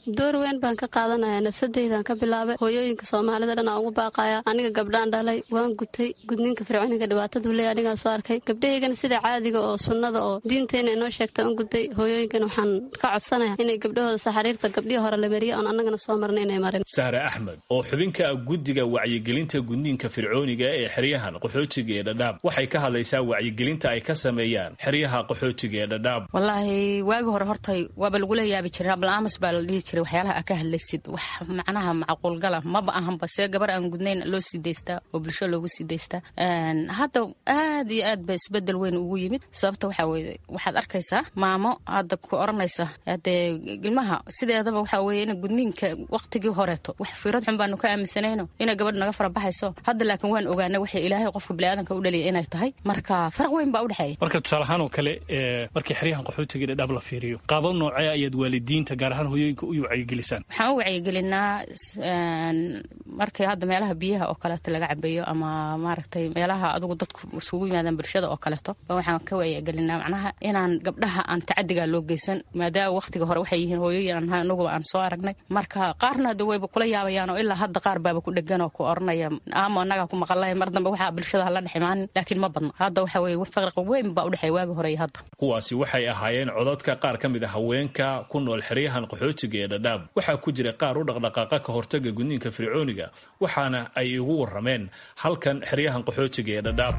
weyn baan ka qaadanaya, nafsadeydan ka bilaabay. hooyooyinka Soomaalida dhan aan ugu baaqaya, aniga gabdhaan dhalay waan gutay gudniinka fircooniga dhibaatadu leeyahay aniga soo arkay. gabdhahaygana sida caadiga oo sunnada oo diinteena inoo sheegta aan gutay. hooyooyinkana waxaan ka codsanayaa inay gabdhahooda saxariirta gabdhihii hore la mariyo oon annagana soo marnay inay marin. Sahra Axmed oo xubinka guddiga wacyigelinta gudniinka fircooniga ee xeryahan qaxootiga ee Dadaab waxay ka hadlaysaa wacyigelinta ay ka sameeyaan xeryaha qaxootiga ee Dadaab. wallaahi waagi hore hortay waaba lagu leeyahay jiray balaamas baa la dhihi jiray waxyaalaha ka hadlaysid wax macnaha macquul gala ma baahan bas gabar aan gudnayn loo sideystaa oo bulsho loogu sideystaa. hadda aad iyo aad bay isbedel weyn ugu yimid sababta waxa weeye waxaad arkaysaa maamo hadda ku oranaysa hadee ilmaha sideedaba waxa weeye in gudniinka waqtigii horeeto wax fiirad xun baanu ka aaminsanayno inay gabadh naga fara baxayso. hadda laakiin waan ogaanay waxa ilaahay qofka bini'aadanka u dhaliyay inay tahay, marka farq weyn baa u dhaxeeya. marka tusaale ahaan oo kale markii xeryahan qaxootiga Dadaab la fiiriyo qaabab noocee ayaad waalidiinta gaar ahaan hooyooyinka u wacyigelisaan? waxaan u wacyigelinaa markii hadda meelaha biyaha oo kale laga cabayo ama maaragtay meelaha adigu dadku isugu yimaadaan bulshada oo kaleeto waxaan ka wacyigelinaa macnaha inaan gabdhaha aan tacadiga loo geysan maadaama waqtiga hore waxay yihiin hooyooyin anagu aan soo aragnay. marka qaarna hadda wayba kula yaabayaan oo ilaa hadda qaar baaba ku dhegan oo ku oranaya ama anaga ku maqalay mar dambe waxa bulshada la dheximaanin laakiin ma badna. hadda waxa weeye farq weyn baa u dhaxay waagi hore iyo hadda. kuwaasi waxay ahaayeen codadka qaar ka mid ah haweenka ku nool xeryahan qaxootiga ee Dadaab. waxaa ku jira qaar u dhaqdhaqaaqa ka hortaga gudniinka fircooniga waxaana ay ugu warameen halkan xeryahan qaxootiga ee Dadaab.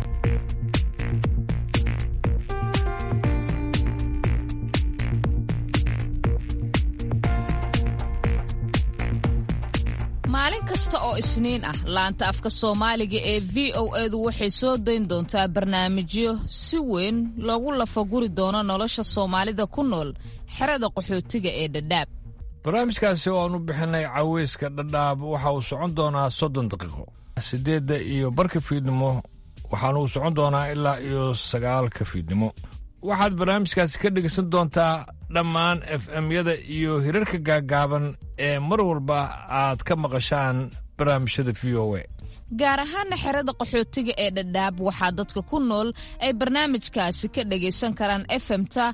maalin kasta oo Isniin ah laanta afka Soomaaliga ee VOA-du waxay soo dayn doontaa barnaamijyo si weyn loogu lafaguri doono nolosha Soomaalida ku nool xerada qaxootiga ee Dadaab. barnaamijkaasi oo aan u bixinay caweyska Dadaab waxa uu socon doonaa 30 daqiiqo 8:00 fiidnimo waxaana uu socon doonaa ilaa 9:00 fiidnimo. waxaad barnaamijkaasi ka dhegaysan doontaa dhammaan FM-yada iyo hirarka gaagaaban ee mar walba aad ka maqashaan barnaamijyada VOA. gaar ahaana xerada qaxootiga ee Dadaab waxaa dadka ku nool ay barnaamijkaasi ka dhagaysan karaan FM-ta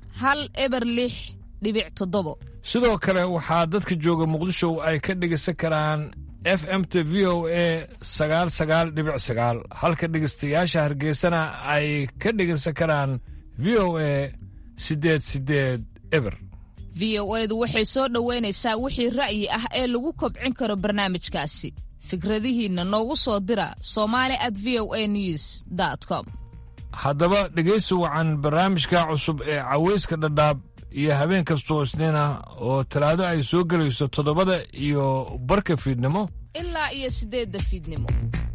106.7. sidoo kale waxaa dadka jooga Muqdisho ay ka dhagaysan karaan FM-ta VOA 99.9 halka dhagaystayaasha Hargeysana ay ka dhagaysan karaan VOA 88. VOA-du waxay soo dhoweynaysaa wixii ra'yi ah ee lagu kobcin karo barnaamijkaasi. fikradihiinna noogu soo dira somali@voanews.com. haddaba dhegaysi wacan barnaamijka cusub ee caweyska Dadaab iyo habeen kastoo Isniin ah oo Talaado ay soo gelayso 7:00 fiidnimo ilaa 8:00 fiidnimo.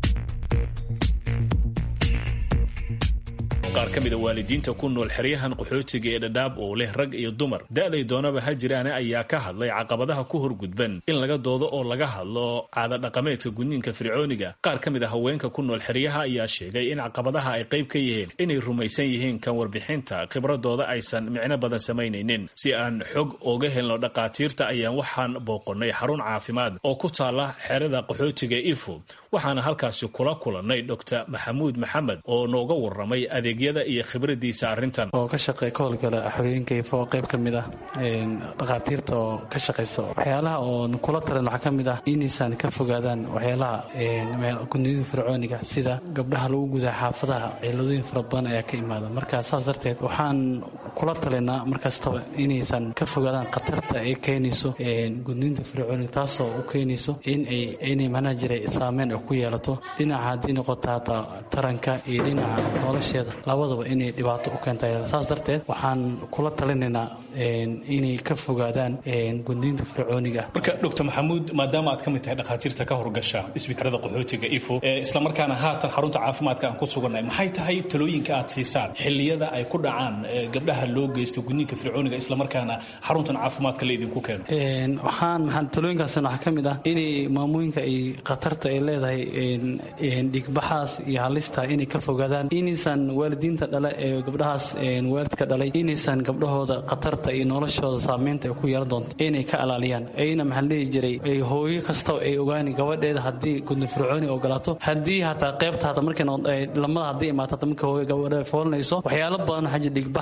qaar ka mid ah waalidiinta ku nool xeryahan qaxootiga ee Dadaab oo leh rag iyo dumar da'day doonaba ha jiraan ayaa ka hadlay caqabadaha ku horgudban in laga doodo oo laga hadlo caado dhaqameedka gudniinka fircooniga. qaar ka mid ah haweenka ku nool xeryaha ayaa sheegay in caqabadaha ay qayb ka yihiin inay rumaysan yihiin kan warbixinta khibradooda aysan micno badan samaynaynin. si aan xog uga helno dhaqaatiirta ayaan waxaan booqonnay xarun caafimaad oo ku taala xerada qaxootiga Ifo waxaana halkaasi kula kulannay Dr. Maxamuud Maxamed oo nooga waramay adeegyada iyo khibradiisa arrintan. oo ka shaqeeya howlgala xoriyinka Ifo qayb ka mid ah dhaqaatiirta oo ka shaqeysa waxyaalaha oo kula talan waxa ka mid ah inaysan ka fogaadaan waxyaalaha gudniinka fircooniga sida gabdhaha lagu gudaa xaafadaha ciladooyin fara badan ayaa ka imaada. marka saas darteed waxaan kula talinaa markastaba inaysan ka fogaadaan khatarta ay keenayso gudniinka fircooniga taasoo u keenayso inay macnaha jiray saameyn ku yeelato dhinaca haddii noqoto taranka iyo dhinaca nolosheeda labadaba inay dhibaato u keentay. saas darteed waxaan kula talinaynaa inay ka fogaadaan gudniinka fircooniga. marka Dr. Maxamuud maadaama aad ka mid tahay dhaqaatiirta ka horgasha isbitaalada qaxootiga Ifo isla markaana haatan xarunta caafimaadka aan ku sugannahay maxay tahay talooyinka aad siisaan xilliyada ay ku dhacaan gabdhaha loo geysto gudniinka fircooniga isla markaana xaruntan caafimaadka la idinku keeno? waxaan talooyinkaasna waxaa ka mid ah inay maamooyinka ay khatarta ay leedahay dhigbaxaas iyo halista inay ka fogaadaan inaysan waalidiinta dhale ee gabdhahaas waalidka dhalay inaysan gabdhahooda khatarta iyo noloshooda saameynta ay ku yeelan doonto inay ka ilaaliyaan. ayna maxaa dhihi jiray hooyo kastaba ay ogaani gabadheeda haddii gudniin fircooni ogolaato haddii hataa qaybta hata markay lamada haddii imaato hata marka hooyo gabadha foolanayso waxyaalo badan waxaa jira dhigbax fara badan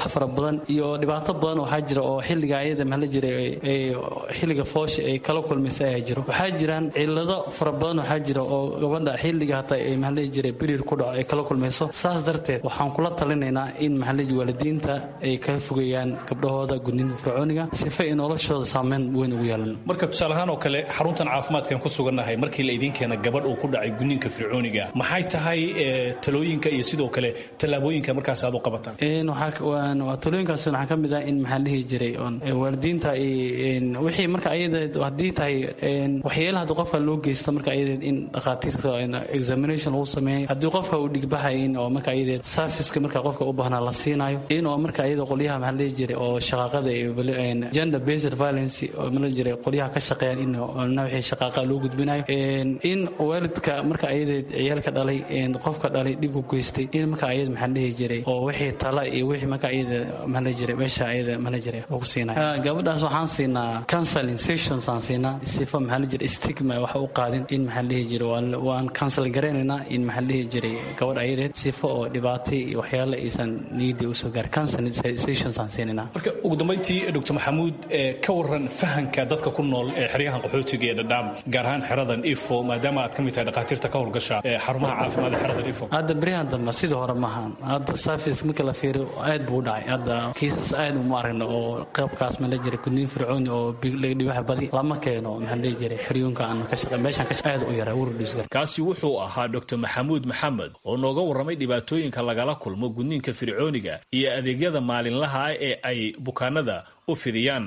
badan iyo dhibaato badan waxaa jira oo xilliga ayada maxaa la jiray xilliga foosha ay kala kulmaysa ayaa jiro waxaa jiraan cillado fara badan waxaa jira oo gabadha xilliga hataa ay maxaa la jiray birir ku dhaco ay kala kulmayso saas darteed waxaan kula talinaynaa in maxaa la jiray waalidiinta ay ka fogeeyaan gabdhahooda gudniinka fircooniga sifa ay noloshooda saameyn weyn ugu yeelan marka tusaale ahaan oo kale xaruntan caafimaadkan ku sugannahay markii la idiin keena gabadh uu ku dhacay gudniinka fircooniga maxay tahay talooyinka iyo sidoo kale tallaabooyinka markaas aad u qabataan waa talooyinkaas waxaa ka mid ah in maxaa dhihi jiray waalidiinta wixii marka ayadeed haddii tahay waxyeelaha haddii qofka loo geysto marka ayadeed in dhakhaatiirta examination lagu sameeyo haddii qofka uu dhigbaxay in oo marka ayadeed serviceka marka qofka u baahnaa la siinayo in oo marka ayada qolyaha maxaa dhihi jiray oo shaqaaqada iyo gender based violence oo mala jiray qolyaha ka shaqeeyaan in wixii shaqaaqa loo gudbinayo in waalidka marka ayadeed ciyaalka dhalay qofka dhalay dhib u geystay in marka ayad maxaa dhihi jiray oo wixii tala iyo wixii marka ayada maxaa dhihi jiray meesha ayada maxaa jiray lagu siinayo gabadhaas waxaan siinaa counseling sessions aan siinaa sifa maxaa jiray stigma wax u qaadin in maxaa dhihi jiray waan counseling gareynaynaa in maxaa dhihi jiray gabadh ayadeed sifa oo dhibaato iyo waxyaalo aysan niyadii u soo gaar counseling sessions aan siinayna marka ugu dambeyntii Dr. Maxamuud ka waran fahanka dadka ku nool xeryahan qaxootiga ee Dadaab gaar ahaan xeradan Ifo maadaama aad ka mid tahay dhakhaatiirta ka howlgasha xarumaha caafimaadka xeradan Ifo hadda barihan dambe sidoo hore maahan hadda service marka la fiiriyo aad buu dhacay hadda kiisas aad u maaragna oo qaybkaas ma la jiray gudniin fircooni oo dhibaha badi lama keeno maxaa la jiray xeryoonka aan ka shaqeyn meeshan ka aad u yaraa urudisgar kaasi wuxuu ahaa Dr. Maxamuud Maxamed oo nooga warramay dhibaatooyinka lagala kulmo gudniinka fircooniga iyo adeegyada maalinlaha ah ee ay bukaanada u fidiyaan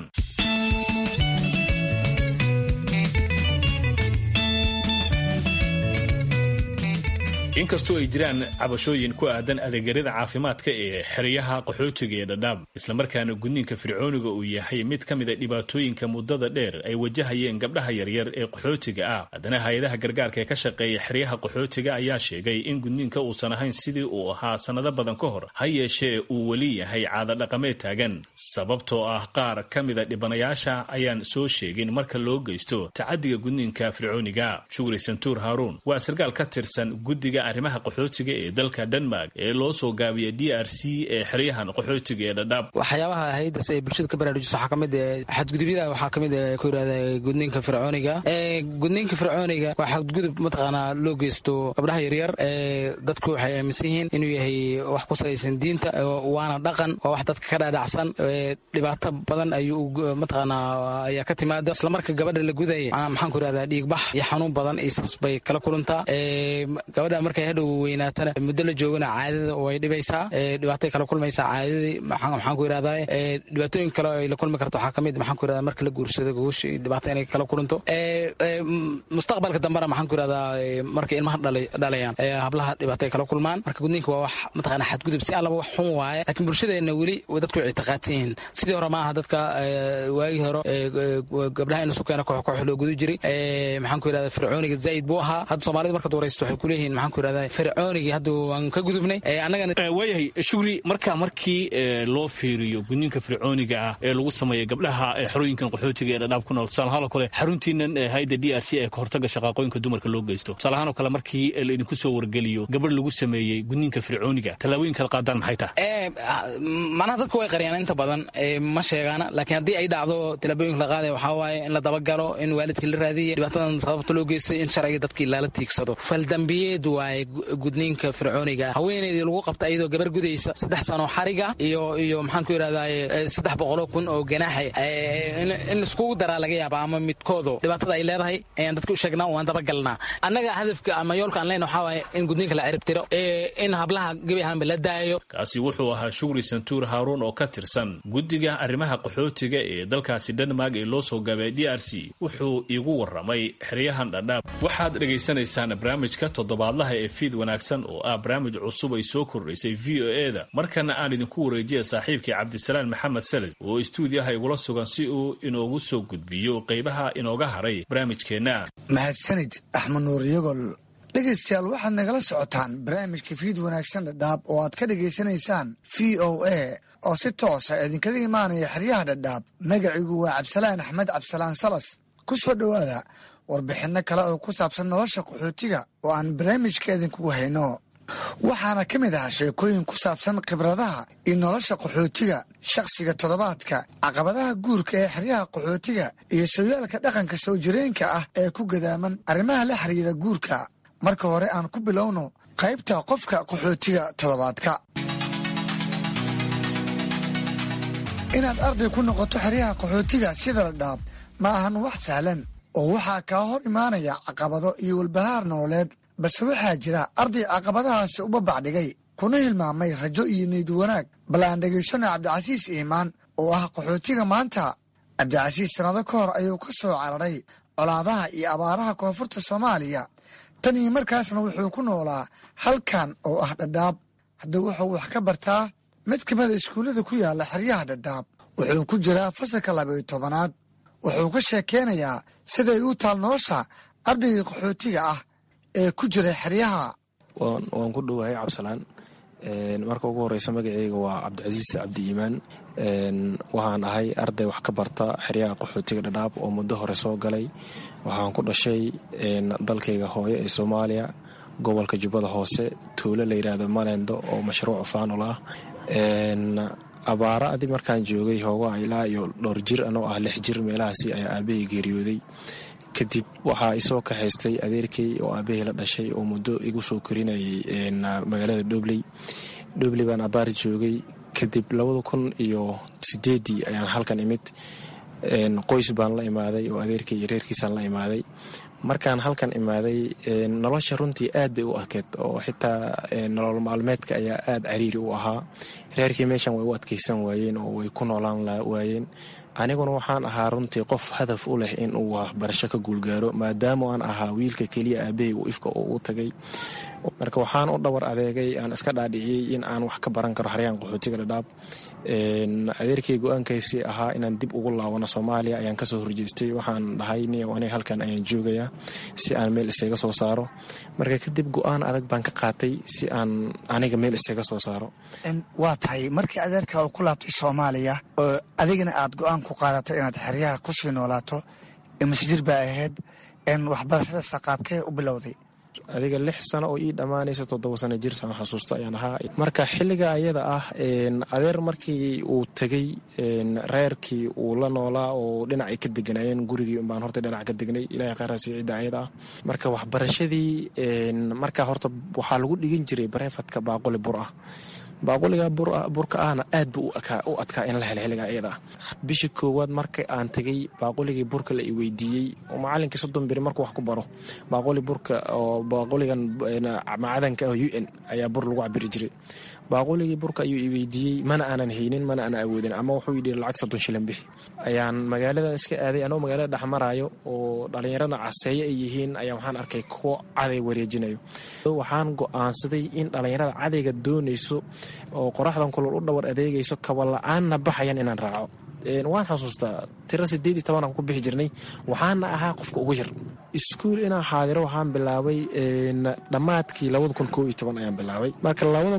inkastoo ay jiraan cabashooyin ku aadan adeegyada caafimaadka ee xeryaha qaxootiga ee Dadaab isla markaana gudniinka fircooniga uu yahay mid ka mid ah dhibaatooyinka muddada dheer ay wajahayeen gabdhaha yaryar ee qaxootiga ah haddana hay'adaha gargaarka ee ka shaqeeya xeryaha qaxootiga ayaa sheegay in gudniinka uusan ahayn sidii uu ahaa sanado badan ka hor ha yeeshee uu weli yahay caado dhaqameed taagan sababtoo ah qaar ka mid a dhibanayaasha ayaan soo sheegin marka loo geysto tacadiga gudniinka fircooniga Shukri Santuur Haruun waa sarkaal ka tirsan guddiga arrimaha qaxootiga ee dalka Denmark ee loo soo gaabiyay DRC ee xeryahan qaxootiga ee Dadaab waxyaabaha hay'adda ay bulshada ka baraarujiso waxa kamid ah xadgudubyada waxa kamid ah ku yiraahdaa gudniinka fircooniga gudniinka fircooniga waa xadgudub mataqaana loo geysto gabdhaha yaryar dadku waxay aaminsan yihiin inuu yahay wax ku salaysan diinta waana dhaqan waa wax dadka ka dhaadhacsan dhibaato badan ayuu mataqaana ayaa ka timaada isla marka gabadha la gudayay maxaan ku yiraahdaa dhiigbax iyo xanuun badan isas bay kala kulantaa gabadha markay hadhow weynaatana muddo la joogana caadada way dhibaysaa dhibaatay kala kulmaysaa caadadii maxaan ku yiraahdaa dhibaatooyin kale ay la kulmi karto waxaa kamid maxaan ku yiraahdaa marka la guursado gogosha dhibaato inay kala kulanto mustaqbalka dambana maxaan ku yiraahdaa marka ilmaha dhalayaan hablaha dhibaatay kala kulmaan marka gudniinka waa wax mataqaana xadgudub si allaba wax xun waaye laakiin bulshadeena weli dadku way ictiqaadsan yihiin sidii hore maaha dadka waagii hore gabdhaha in sukeena koox loo gudu jiray maxaan ku yiraahdaa fircooniga zaid buu ahaa hadda soomaalida marka dooraysto waxay ku leeyihiin maxaan ku yiraahdaa fircoonigi hadda waan ka gudubnay annagana waayahay Shukri markii loo fiiriyo gudniinka fircooniga ah ee lagu sameeyo gabdhaha xerooyinkan qaxootiga ee Dadaab ku nool salahaan kale xaruntiinan hay'adda DRC ee ka hortaga shaqaaqooyinka dumarka loo geysto salahaan kale markii la idinku soo wargeliyo gabadh lagu sameeyay gudniinka fircooniga talaabooyinka qaadaan maxay tahay macnaha dadku way qariyaan inta badan ma sheegaana laakiin haddii ay dhacdo talaabooyinka la qaaday waxaa waaye in la dabagalo in waalidkii la raadiyo dhibaatadan sababta loo geystay in sharciga dadkii lala tiigsado faldambiyeed waaye gudniinka fircooniga haweeneydii lagu qabta iyadoo gabar gudaysa 3 sano xariga iyo maxaan ku yiraahdaa 300,000 oo ganaax in iskugu daraa laga yaabaa ama midkoodo dhibaatada ay leedahay ayaan dadku u sheegnaa waan dabagalnaa annaga hadafka ama yoolka aan leenahay waxaa waaye in gudniinka la ciribtiro in hablaha gabi ahaanba la daayo kaasi wuxuu ahaa Shukri Santuur Haruun oo ka tirsan guddiga arrimaha qaxootiga ee dalkaasi Denmark ee loo soo gaabay DRC wuxuu igu warramay xeryahan Dadaab waxaad dhageysanaysaan barnaamijka toddobaadlaha ee fiid wanaagsan oo ah barnaamij cusub ay soo kordhisay VOA-da markana aan idinku wareejiyay saaxiibkii Cabdisalaan Maxamed Salid oo stuudiyaha igula sugan si uu inoogu soo gudbiyo qaybaha inooga haray barnaamijkeena mahadsanid Axmed Nuur Yagol dhegeystayaal waxaad nagala socotaan barnaamijka fiid wanaagsan Dadaab oo aad ka dhageysanaysaan VOA oo si toos ah idinkaga imaanaya xeryaha Dadaab magaciigu waa Cabdisalaan Axmed Cabdisalaan Salas ku soo dhawaada warbixino kale oo ku saabsan nolosha qaxootiga oo aan barnaamijka idinkugu hayno waxaana ka mid ahaa sheekooyin ku saabsan khibradaha iyo nolosha qaxootiga, shakhsiga toddobaadka, caqabadaha guurka ee xeryaha qaxootiga iyo sooyaalka dhaqanka soo jireenka ah ee ku gadaaman arrimaha la xiriira guurka. marka hore aan ku bilowno qaybta qofka qaxootiga toddobaadka. inaad arday ku noqoto xeryaha qaxootiga sida Dhadhaab ma ahan wax sahlan oo waxaa kaa hor imaanaya caqabado iyo walbahaar nololeed, balse waxaa jira arday caqabadahaasi u babacdhigay kuna hilmaamay rajo iyo niyad wanaag. bal aan dhegaysano Cabdicasiis Iimaan oo ah qaxootiga maanta. Cabdicasiis sanado ka hor ayuu ka soo cararay colaadaha iyo abaaraha koonfurta Soomaaliya, tan iyo markaasna wuxuu ku noolaa halkan oo ah Dhadhaab. hadda wuxuu wax ka bartaa mid ka mid a iskuullada ku yaala xeryaha Dhadhaab. wuxuu ku jiraa fasalka 12aad. wuxuu ka sheekeynayaa siday u taal nolosha ardayga qaxootiga ah ee ku jira xeryaha. waan ku dhowahay Cabsalaan. marka ugu horeysa magacayga waa Cabdicasiis Cabdi Iimaan. waxaan ahay arday wax ka barta xeryaha qaxootiga Dhadhaab oo muddo hore soo galay. waxaan ku dhashay dalkayga hooyo ee Soomaaliya, gobolka Jubbada Hoose, tuulo la yiraahdo Malendo oo mashruuc faanul ah. abaara adi markaan joogay hoogaa ilaa iyo dhowr jir anoo ah 6 jir meelahaasi ayaa aabbahay geeriyooday. kadib waxaa isoo kaxaystay adeerkay oo aabbahay la dhashay oo muddo igu soo korinayay magaalada Dhobley baan abaar joogay. kadib 2008 ayaan halkan imid. qoys baan la imaaday oo adeerkay iyo reerkiisaan la imaaday. markaan halkan imaaday nolosha runtii aad bay u adkeyd oo xitaa nolol maalmeedka ayaa aad cariiri u ahaa. reerkii meeshan way u adkaysan waayeen oo way ku noolaan waayeen. aniguna waxaan ahaa runtii qof hadaf u leh in uu waxbarasho ka guulgaaro, maadaama aan ahaa wiilka keliya aabbahay uu ifka u tagay. marka waxaan u dhawar adeegay, aan iska dhaadhiciyey in aan wax ka baran karo xeryahan qaxootiga Dhadhaab. adeerkay go-aankaysii ahaa inaan dib ugu laabano Soomaaliya ayaan kasoo horjeestay. waxaan dhahay aniga halkan ayaan joogayaa si aan meel isaga soo saaro. marka kadib go-aan adag baan ka qaatay si aan aniga meel isaga soo saaro. waa tahay markii adeerka uu ku laabtay Soomaaliya oo adigana aad go-aan ku qaadatay inaad xeryaha kusii noolaato, masjir baa ahayd waxbarashada saqaabkee u bilowday? adiga 6 sano oo ii dhammaanaysa 7 sano jir saan xasuusto ayaan ahaa. marka xilliga ayada ah adeer markii uu tegay reerkii uu la noolaa oo dhinacay ka deganaayeen, gurigii baan horta dhinac ka degnay. ilaahay khayraasi ciida ayada ah. marka waxbarashadii marka horta waxaa lagu dhigin jiray bareefadka baaquli bur ah. baaquliga burka ahna aad buu u adkaa in la helo xilliga ayada ah. bishii koowaad marka aan tegay baaquligii burka la i weydiiyey oo macalinkii 30 biri markuu wax ku baro baaquli burka oo baaquligan macadanka oo UN ayaa bur lagu cabiri jiray. baaquligii burka ayuu i weydiiyey, mana aanan haynin, mana aanan awoodin, ama wuxuu yidhi lacag 30 shilin bixi. ayaan magaalada iska aaday. anoo magaalada dhex maraayo oo dhalinyarana caseeye ay yihiin ayaa waxaan arkay kuwo caday wareejinayo. waxaan go'aansaday in dhalinyarada cadayga doonayso oo qoraxdan kulul u dhawar adeegayso kaba la-aanna baxayan inaan raaco. waan xasuustaa tiro 18 aan ku bixi jirnay. waxaana ahaa qofka ugu yar. iskuul inaan xaadiro waxaan bilaabay dhammaadkii 2011 ayaan bilaabay. marka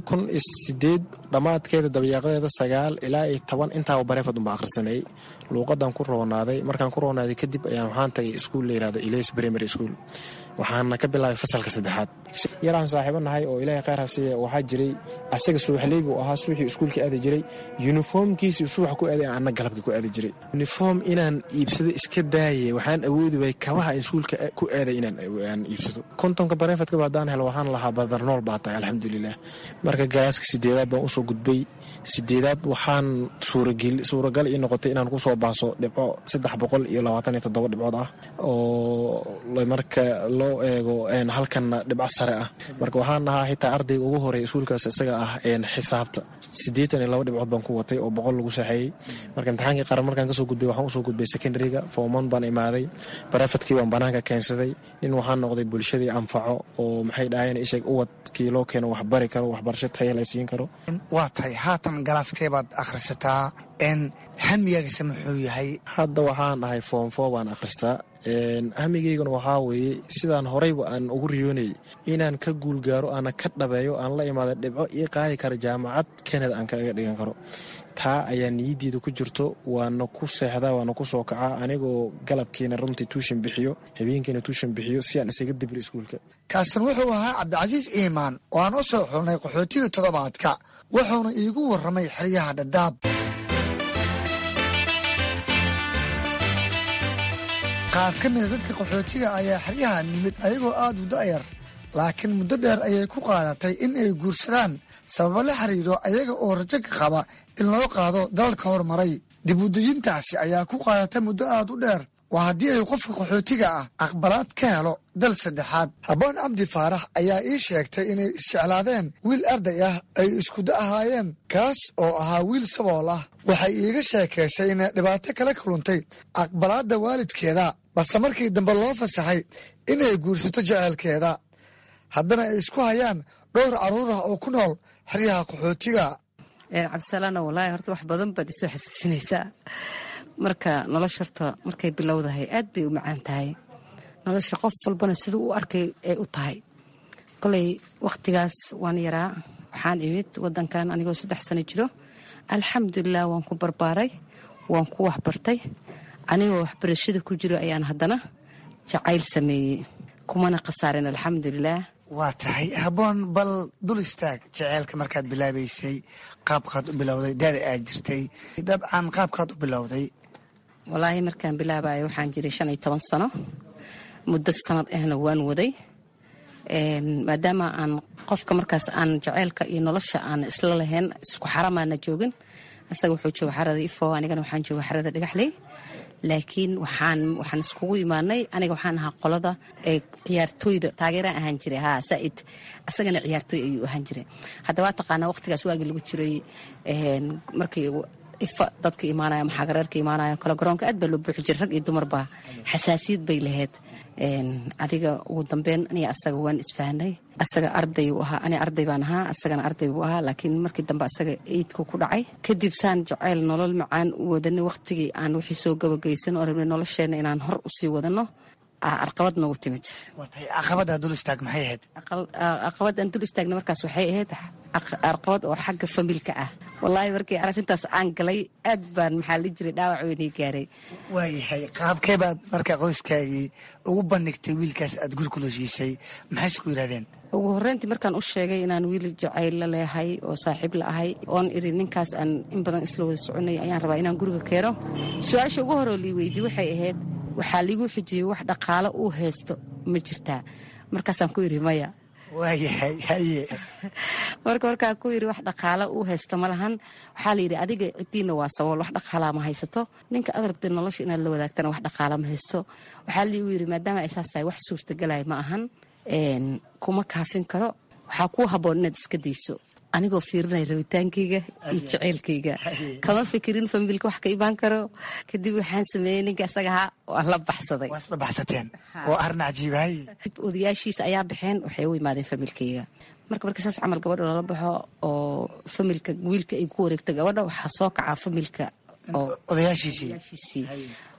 2008 dhammaadkeeda dabayaaqadeeda 9 ilaa 10 intaa bareefad unbaa akhrisanayay. luuqadan ku roonaaday. markaan ku roonaaday kadib ayaan waxaan tagay iskuul la yiraahdo Ilays Primary School. waxaana ka bilaabay fasalka 3aad. yaraan saaxiibo nahay oo ilaahay khayr ha siiyo. waxaa jiray asaga suuxley buu ahaa, suuxii iskuulka aadi jiray. uniformkiisii suuxa ku aaday aan galabka ku aadi jiray. uniform inaan iibsado iska daayay, waxaan awoodi waayay kabaha iskuulka ku aaday inaan iibsado. kontonka bareefadka baadaan helo waxaan lahaa badarnool baa tahay alxamdulilah. marka galaaska 8aad baan usoo gudbay. 8aad waxaan suuragal ii noqotay inaan kusoo baaso dhibco 327 dhibcood ah oo marka loo eego halkanna dhibco sare ah. marka waxaan ahaa xitaa ardayga ugu horeeya iskuulkaas isaga ah xisaabta 82 dhibcood baan ku watay oo 100 lagu saxeeyey. marka imtixaankii qaran markaan kasoo gudbay waxaan usoo gudbay secondaryga form 1 baan imaaday. bareefadkii waan banaanka keensaday. nin waxaan noqday bulshadii anfaco oo maxay dhahayeen isheeg uwadkii loo keeno wax bari karo, waxbarasho tayo la siin karo. waa tahay haatan galaaskee baad akhrisataa? hamigaagisa muxuu yahay? hadda waxaan ahay form 4 baan akhristaa. hamigeyguna waxaa weeye sidaan horeyba aan ugu riyoonayay inaan ka guulgaaro aana ka dhabeeyo aan la imaada dhibco ii qaadi kara jaamacad Canada aan kaga dhigan karo. taa ayaa niyaddeeda ku jirto, waana ku seexdaa, waana ku soo kacaa anigoo galabkiina runtii tuushan bixiyo, habeenkiina tuushan bixiyo si aan isaga dibiro iskuulka. kaasan wuxuu ahaa cabdicasiis iimaan oo aan u soo xulnay qaxootiga toddobaadka, wuxuuna iigu warramay xeryaha Dhadhaab. qaar ka mida dadka qaxootiga ayaa xeryaha nimid ayagoo aad u da'yar, laakiin muddo dheer ayay ku qaadatay in ay guursadaan sababo la xiriiro ayaga oo rajo ka qaba in loo qaado dalalka horumaray. dib u dejintaasi ayaa ku qaadatay muddo aad u dheer, waa haddii ay qofka qaxootiga ah aqbalaad ka helo dal saddexaad. Habboon Cabdi Faarax ayaa ii sheegtay inay isjeclaadeen wiil arday ah ay iskuda ahaayeen, kaas oo ahaa wiil sabool ah. waxay iiga sheekaysay inay dhibaato kala kaluntay aqbalaadda waalidkeeda, balse markii dambe loo fasaxay inay guursato jeceelkeeda. haddana ay isku hayaan dhowr carruur ah oo ku nool xeryaha qaxootiga. cabdisalaano walaahi horta wax badan baad isoo xasuusinaysaa. marka nolosha horta markay bilowdahay aad bay u macaan tahay. nolosha qof walbana siduu u arkay ay u tahay. koley wakhtigaas waan yaraa, waxaan imid waddankan anigoo 3 sano jiro. alxamdulilah waan ku barbaaray, waan ku waxbartay. anigoo waxbarashada ku jiro ayaan haddana jacayl sameeyey, kumana khasaarin alxamdulilah. waa tahay Habboon, bal dul istaag jeceelka markaad bilaabaysay, qaabkaad u bilowday, daada aad jirtay. dabcan qaabkaad u bilowday? walaahi markaan bilaabayo waxaan jiray 15 sano, muddo sanad ahna waan waday. maadaama aan qofka markaas aan jaceylka iyo nolosha aan isla lahayn, isku xaramaana joogin. asaga wuxuu jooga xarada Ifo, anigana waxaan jooga xarada Dhagaxley. laakiin waxaan iskugu imaanay, aniga waxaan ahaa qolada ee ciyaartooyda taageeraan ahaan jiray. Said asagana ciyaartooy ayuu ahaan jiray. hadda waa taqaanaa waqtigaas waagii lagu jiray markii Ifa dadka imaanaya, maxagareerka imaanaya, kala garoonka aad baa loo buuxi jiray, rag iyo dumarba xasaasiyad bay lahayd. adiga ugu dambeyn aniga asaga waan isfahanay. asaga arday uu ahaa, aniga arday baan ahaa, asagana arday buu ahaa. laakiin markii dambe asaga eidku ku dhacay. kadib saan jacayl nolol macaan u wadanay, waqtigii aan wixii soo gabagaysan oo rabnay nolosheena inaan hor usii wadano, caqabad noogu timid. caqabaddaa dul istaag maxay ahayd? caqabadaan dul istaagna markaas waxay ahayd caqabad oo xagga familka ah. wallaahi markii arrintaas aan galay aad baan maxaa la jiray dhaawac weynii gaaray. waayahay, qaabkee baad marka qoyskaagii ugu bandhigtay wiilkaas aad gurku heshiisay? maxayse ku yidhahdeen? ugu horreyntii markaan u sheegay inaan wiil jacayl la leehay oo saaxiib la ahay, oon iri ninkaas aan in badan isla wada soconay, ayaan rabaa inaan guriga keeno. su-aasha ugu horoo lii weydiye waxay ahayd, waxaa liigu xijiyey wax dhaqaalo uu haysto ma jirtaa? markaasaan ku yidhi maya. waayahay, haye. markaa ku yidhi wax dhaqaalo uu haysto ma lahan. waxaa la yidhi adiga ciddiina waa sabool, wax dhaqaalaa ma haysato. ninka aad rabtay nolosha inaad la wadaagtana wax dhaqaala ma haysto. waxaa liigu yidhi maadaama ay saas tahay, wax suurtagalay ma ahan, kuma kaafin karo. waxaa kuu habboon inaad iska dayso. anigoo fiirinaya rabitaankayga iyo jaceylkayga, kama fikirin familka wax ka imaan karo. kadib waxaan sameeyey ninka asaga ahaa, waa la baxsaday. waa isla baxsateen? waa arrin cajiibahay. odayaashiisa ayaa baxeen, waxay u imaadeen familkayga. marka saas camal gabadha lala baxo oo familka wiilka ay ku wareegto gabadha, waxaa soo kacaa familka oo odayaashiisii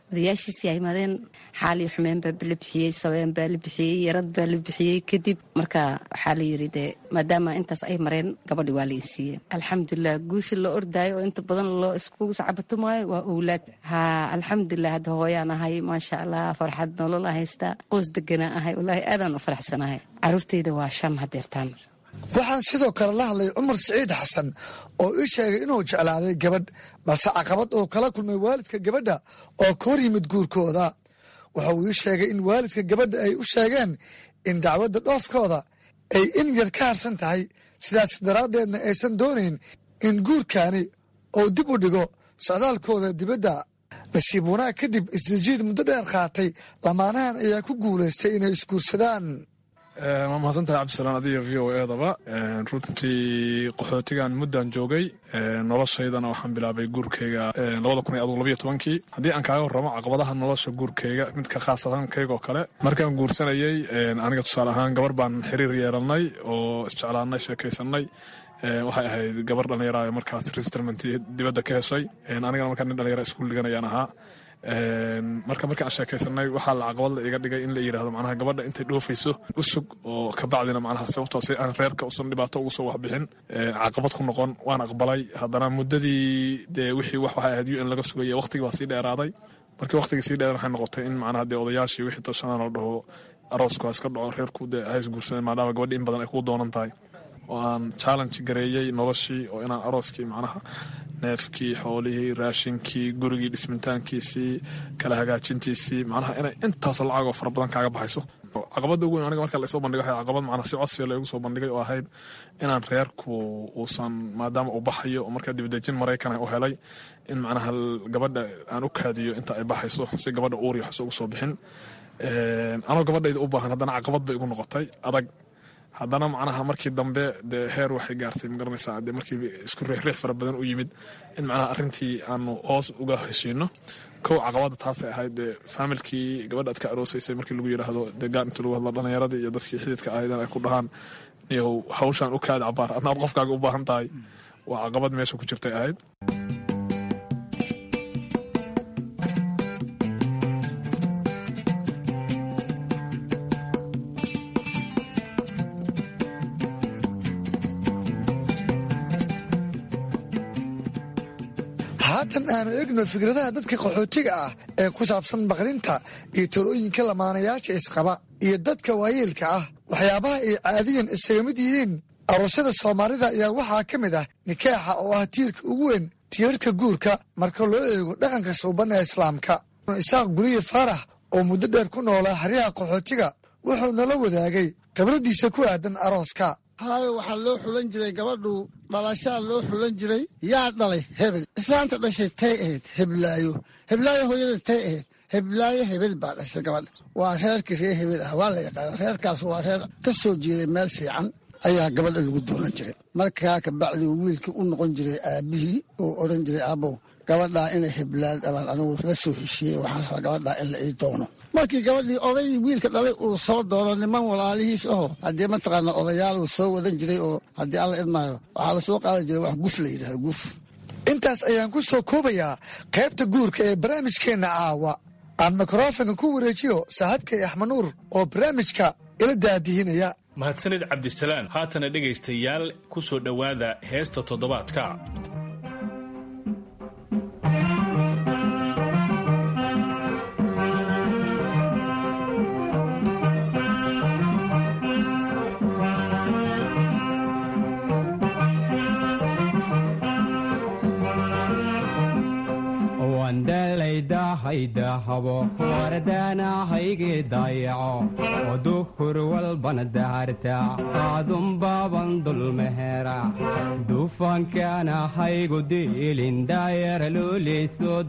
ay imaadeen. xaalii xumeen baa la bixiyey, sabeen baa la bixiyey, yarad baa la bixiyey. kadib marka waxaa la yidhi dee maadaama intaas ay mareen, gabadhi waa la isiiyey. alxamdulilah, guusha la ordaayo oo inta badan loo iskugu sacabatumaayo waa owlaad. alxamdulilah, hadda hooyaan ahay, maasha allah, farxad nolol a haystaa, qoys deganaa ahay. wallaahi aadaan u faraxsanahay. caruurtayda waa 5 hadeertaan. waxaan sidoo kale la hadlay Cumar Siciid Xasan oo ii sheegay inuu jeclaaday gabadh, balse caqabad oo kala kulmay waalidka gabadha oo ka hor yimid guurkooda. waxa uu ii sheegay in waalidka gabadha ay u sheegeen in dacwadda dhoofkooda ay in yar ka harsan tahay, sidaas daraaddeedna aysan doonayn in guurkaani uu dib u dhigo socdaalkooda dibadda. nasiib wanaag kadib isdajiid muddo dheer qaatay, lamaanahan ayaa ku guulaystay inay isguursadaan. waa mahadsantahay cabdisalaan, adiga v o edaba. runtii qaxootigan muddaan joogay, noloshaydana waxaan bilaabay guurkeyga 2012. haddii aan kaaga warramo caqabadaha nolosha guurkeyga, midka khaasatankeyga oo kale, markaan guursanayey aniga tusaale ahaan gabar baan xiriir yeelanay oo isjeclaanay, sheekaysanay. waxay ahayd gabar dhallinyara markaas resettlement dibadda ka heshay. anigana markaa nin dhallinyara iskuul dhiganayaan ahaa. markii aan sheekaysanay waxaa la caqabad la iga dhigay in la yidhaahdo macnaha gabadha intay dhoofayso usug oo kabacdina macnaha sababtoo si aan reerka usan dhibaato ugu soo waxbixin caqabad ku noqon waan aqbalay haddana muddadii dee wixii waxay ahayd UN laga sugaya waqtigii baa sii dheeraaday markii waqtigii sii dheer waxay noqotay in macnaha dee odayaashii wixii tashanaan la dhaho aroosku ha iska dhaco reerku dee hays guursadeen maadaama gabadhi in badan ay kuu doonan tahay oo aan challenge gareeyey noloshii oo inaan arooskii macnaha neefkii xoolihii raashinkii gurigii dhismintaankiisii kala hagaajintiisii macnaha inay intaas lacagoo fara badan kaaga baxayso caqabadda ugu weyn aniga marka laysoo bandhigay waxay caqabad macnaha si codsiga laygu soo bandhigay oo ahayd inaan reerku uusan maadaama uu baxayo oo markaa dibadejin maraykan u helay in macnaha gabadha aan u kaadiyo inta ay baxayso si gabadha uur iyo waxso ugu soo bixin anoo gabadhayda u baahan haddana caqabad bay igu noqotay adag haddana macnaha markii dambe dee heer waxay gaartay magaranaysaa dee markii isku riixriix fara badan u yimid in macnaha arrintii aanu hoos uga heshiino kow caqabadda taasay ahayd dee faamilkii gabadha aad ka aroosaysay markii lagu yidhaahdo dee gaar inta lagu hadlo dhallinyaradii iyo dadkii xididka ahaydan ay ku dhahaan niyow hawshaan u kaada cabaar adnaad qofkaaga u baahan tahay waa caqabad meesha ku jirtay ahayd haatan aanu egno fikradaha dadka qaxootiga ah ee ku saabsan baqdinta iyo talooyinka lamaanayaasha isqaba iyo dadka waayeelka ah waxyaabaha ay caadiyan isaga mid yihiin aroosyada soomaalida ayaa waxaa ka mid ah nikaaxa oo ah tiirka ugu weyn tiirarka guurka marka loo eego dhaqanka suuban ee islaamka isaaq guriye faarax oo muddo dheer ku noolaa xeryaha qaxootiga wuxuu nala wadaagay khibradiisa ku aadan arooska haayo waxaa loo xulan jiray gabadhu dhalashaa loo xulan jiray yaa dhalay hebel islaanta dhashay tay ahayd heblaayo hooyada tay ahayd heblaayo hebel baa dhashay gabadha waa reerkii reer hebel ah waa la yaqaana reerkaas waa reer ka soo jeeday meel fiican ayaa gabadha lagu doonan jiray markaa kabacdi wiilkii u noqon jiray aabihii oo odhan jiray aabow gabadhaa inay heblaan dhabaan anigu la soo heshiiyey waxaan rabaa gabadhaa in la ii doono markii gabadhii odaygii wiilka dhalay uu soo doono niman walaalihiis aho haddii mataqaana odayaal uu soo wadan jiray oo haddii alla idmaayo waxaa la soo qaadan jiray wax guf la yidhahdo guf intaas ayaan ku soo koobayaa qaybta guurka ee barnaamijkeenna caawa aan mikrofonka ku wareejiyo saaxiibkay axmed nuur oo barnaamijka ila daadihinaya mahadsanid cabdisalaan haatana dhegaystayaal ku soo dhowaada heesta toddobaadka dahabo wardaanahayge dayaco oo duhur walbana daharta qaadunbaaban dulmehera duufaankaanahaygu diilin daayara loolii soo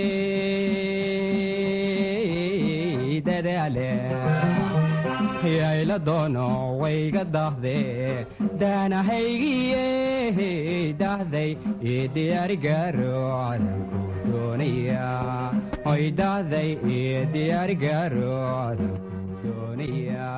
degey dadaale yayla doono wayga daahdee daanahaygiye dahday ii diyaarigaaro cadanku doonaya oy dahday ii diyaarigaaro cadanku doonaya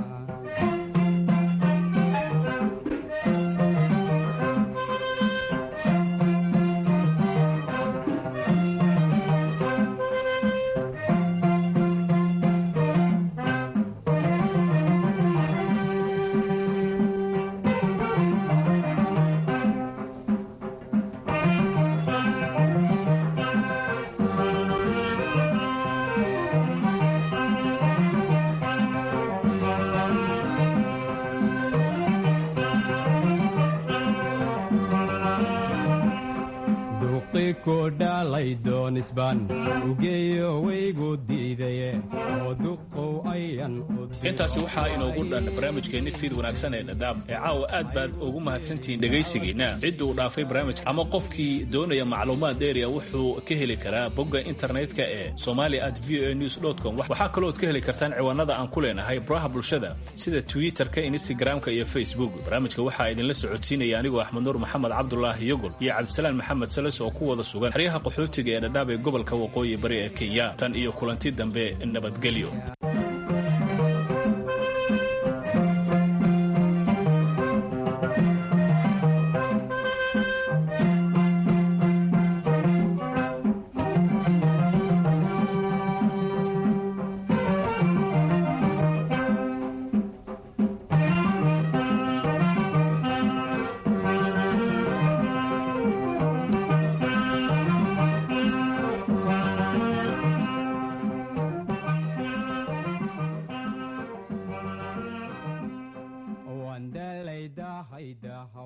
intaasi waxaa inoogu dhan barnaamijkeenni fiid wanaagsan ee dhadhaab ee caawa aad baad ugu mahadsantihiin dhegaysigiinna cidduu dhaafay barnaamijka ama qofkii doonaya macluumaad dheeriya wuxuu ka heli karaa bogga internetka ee somali@voanews.com waxaa kalooad ka heli kartaan ciwaanada aan ku leenahay baraha bulshada sida twitterka instagramka iyo facebook barnaamijka waxaa idinla socodsiinaya anigoo axmed nuur maxamed cabdulaahi yogol iyo cabdisalaan maxamed sales oo ku wada sugan xeryaha qaxootiga ee dhadhaab ee gobolka waqooyi bari ee kenya tan iyo kulanti dambe nabadgelyo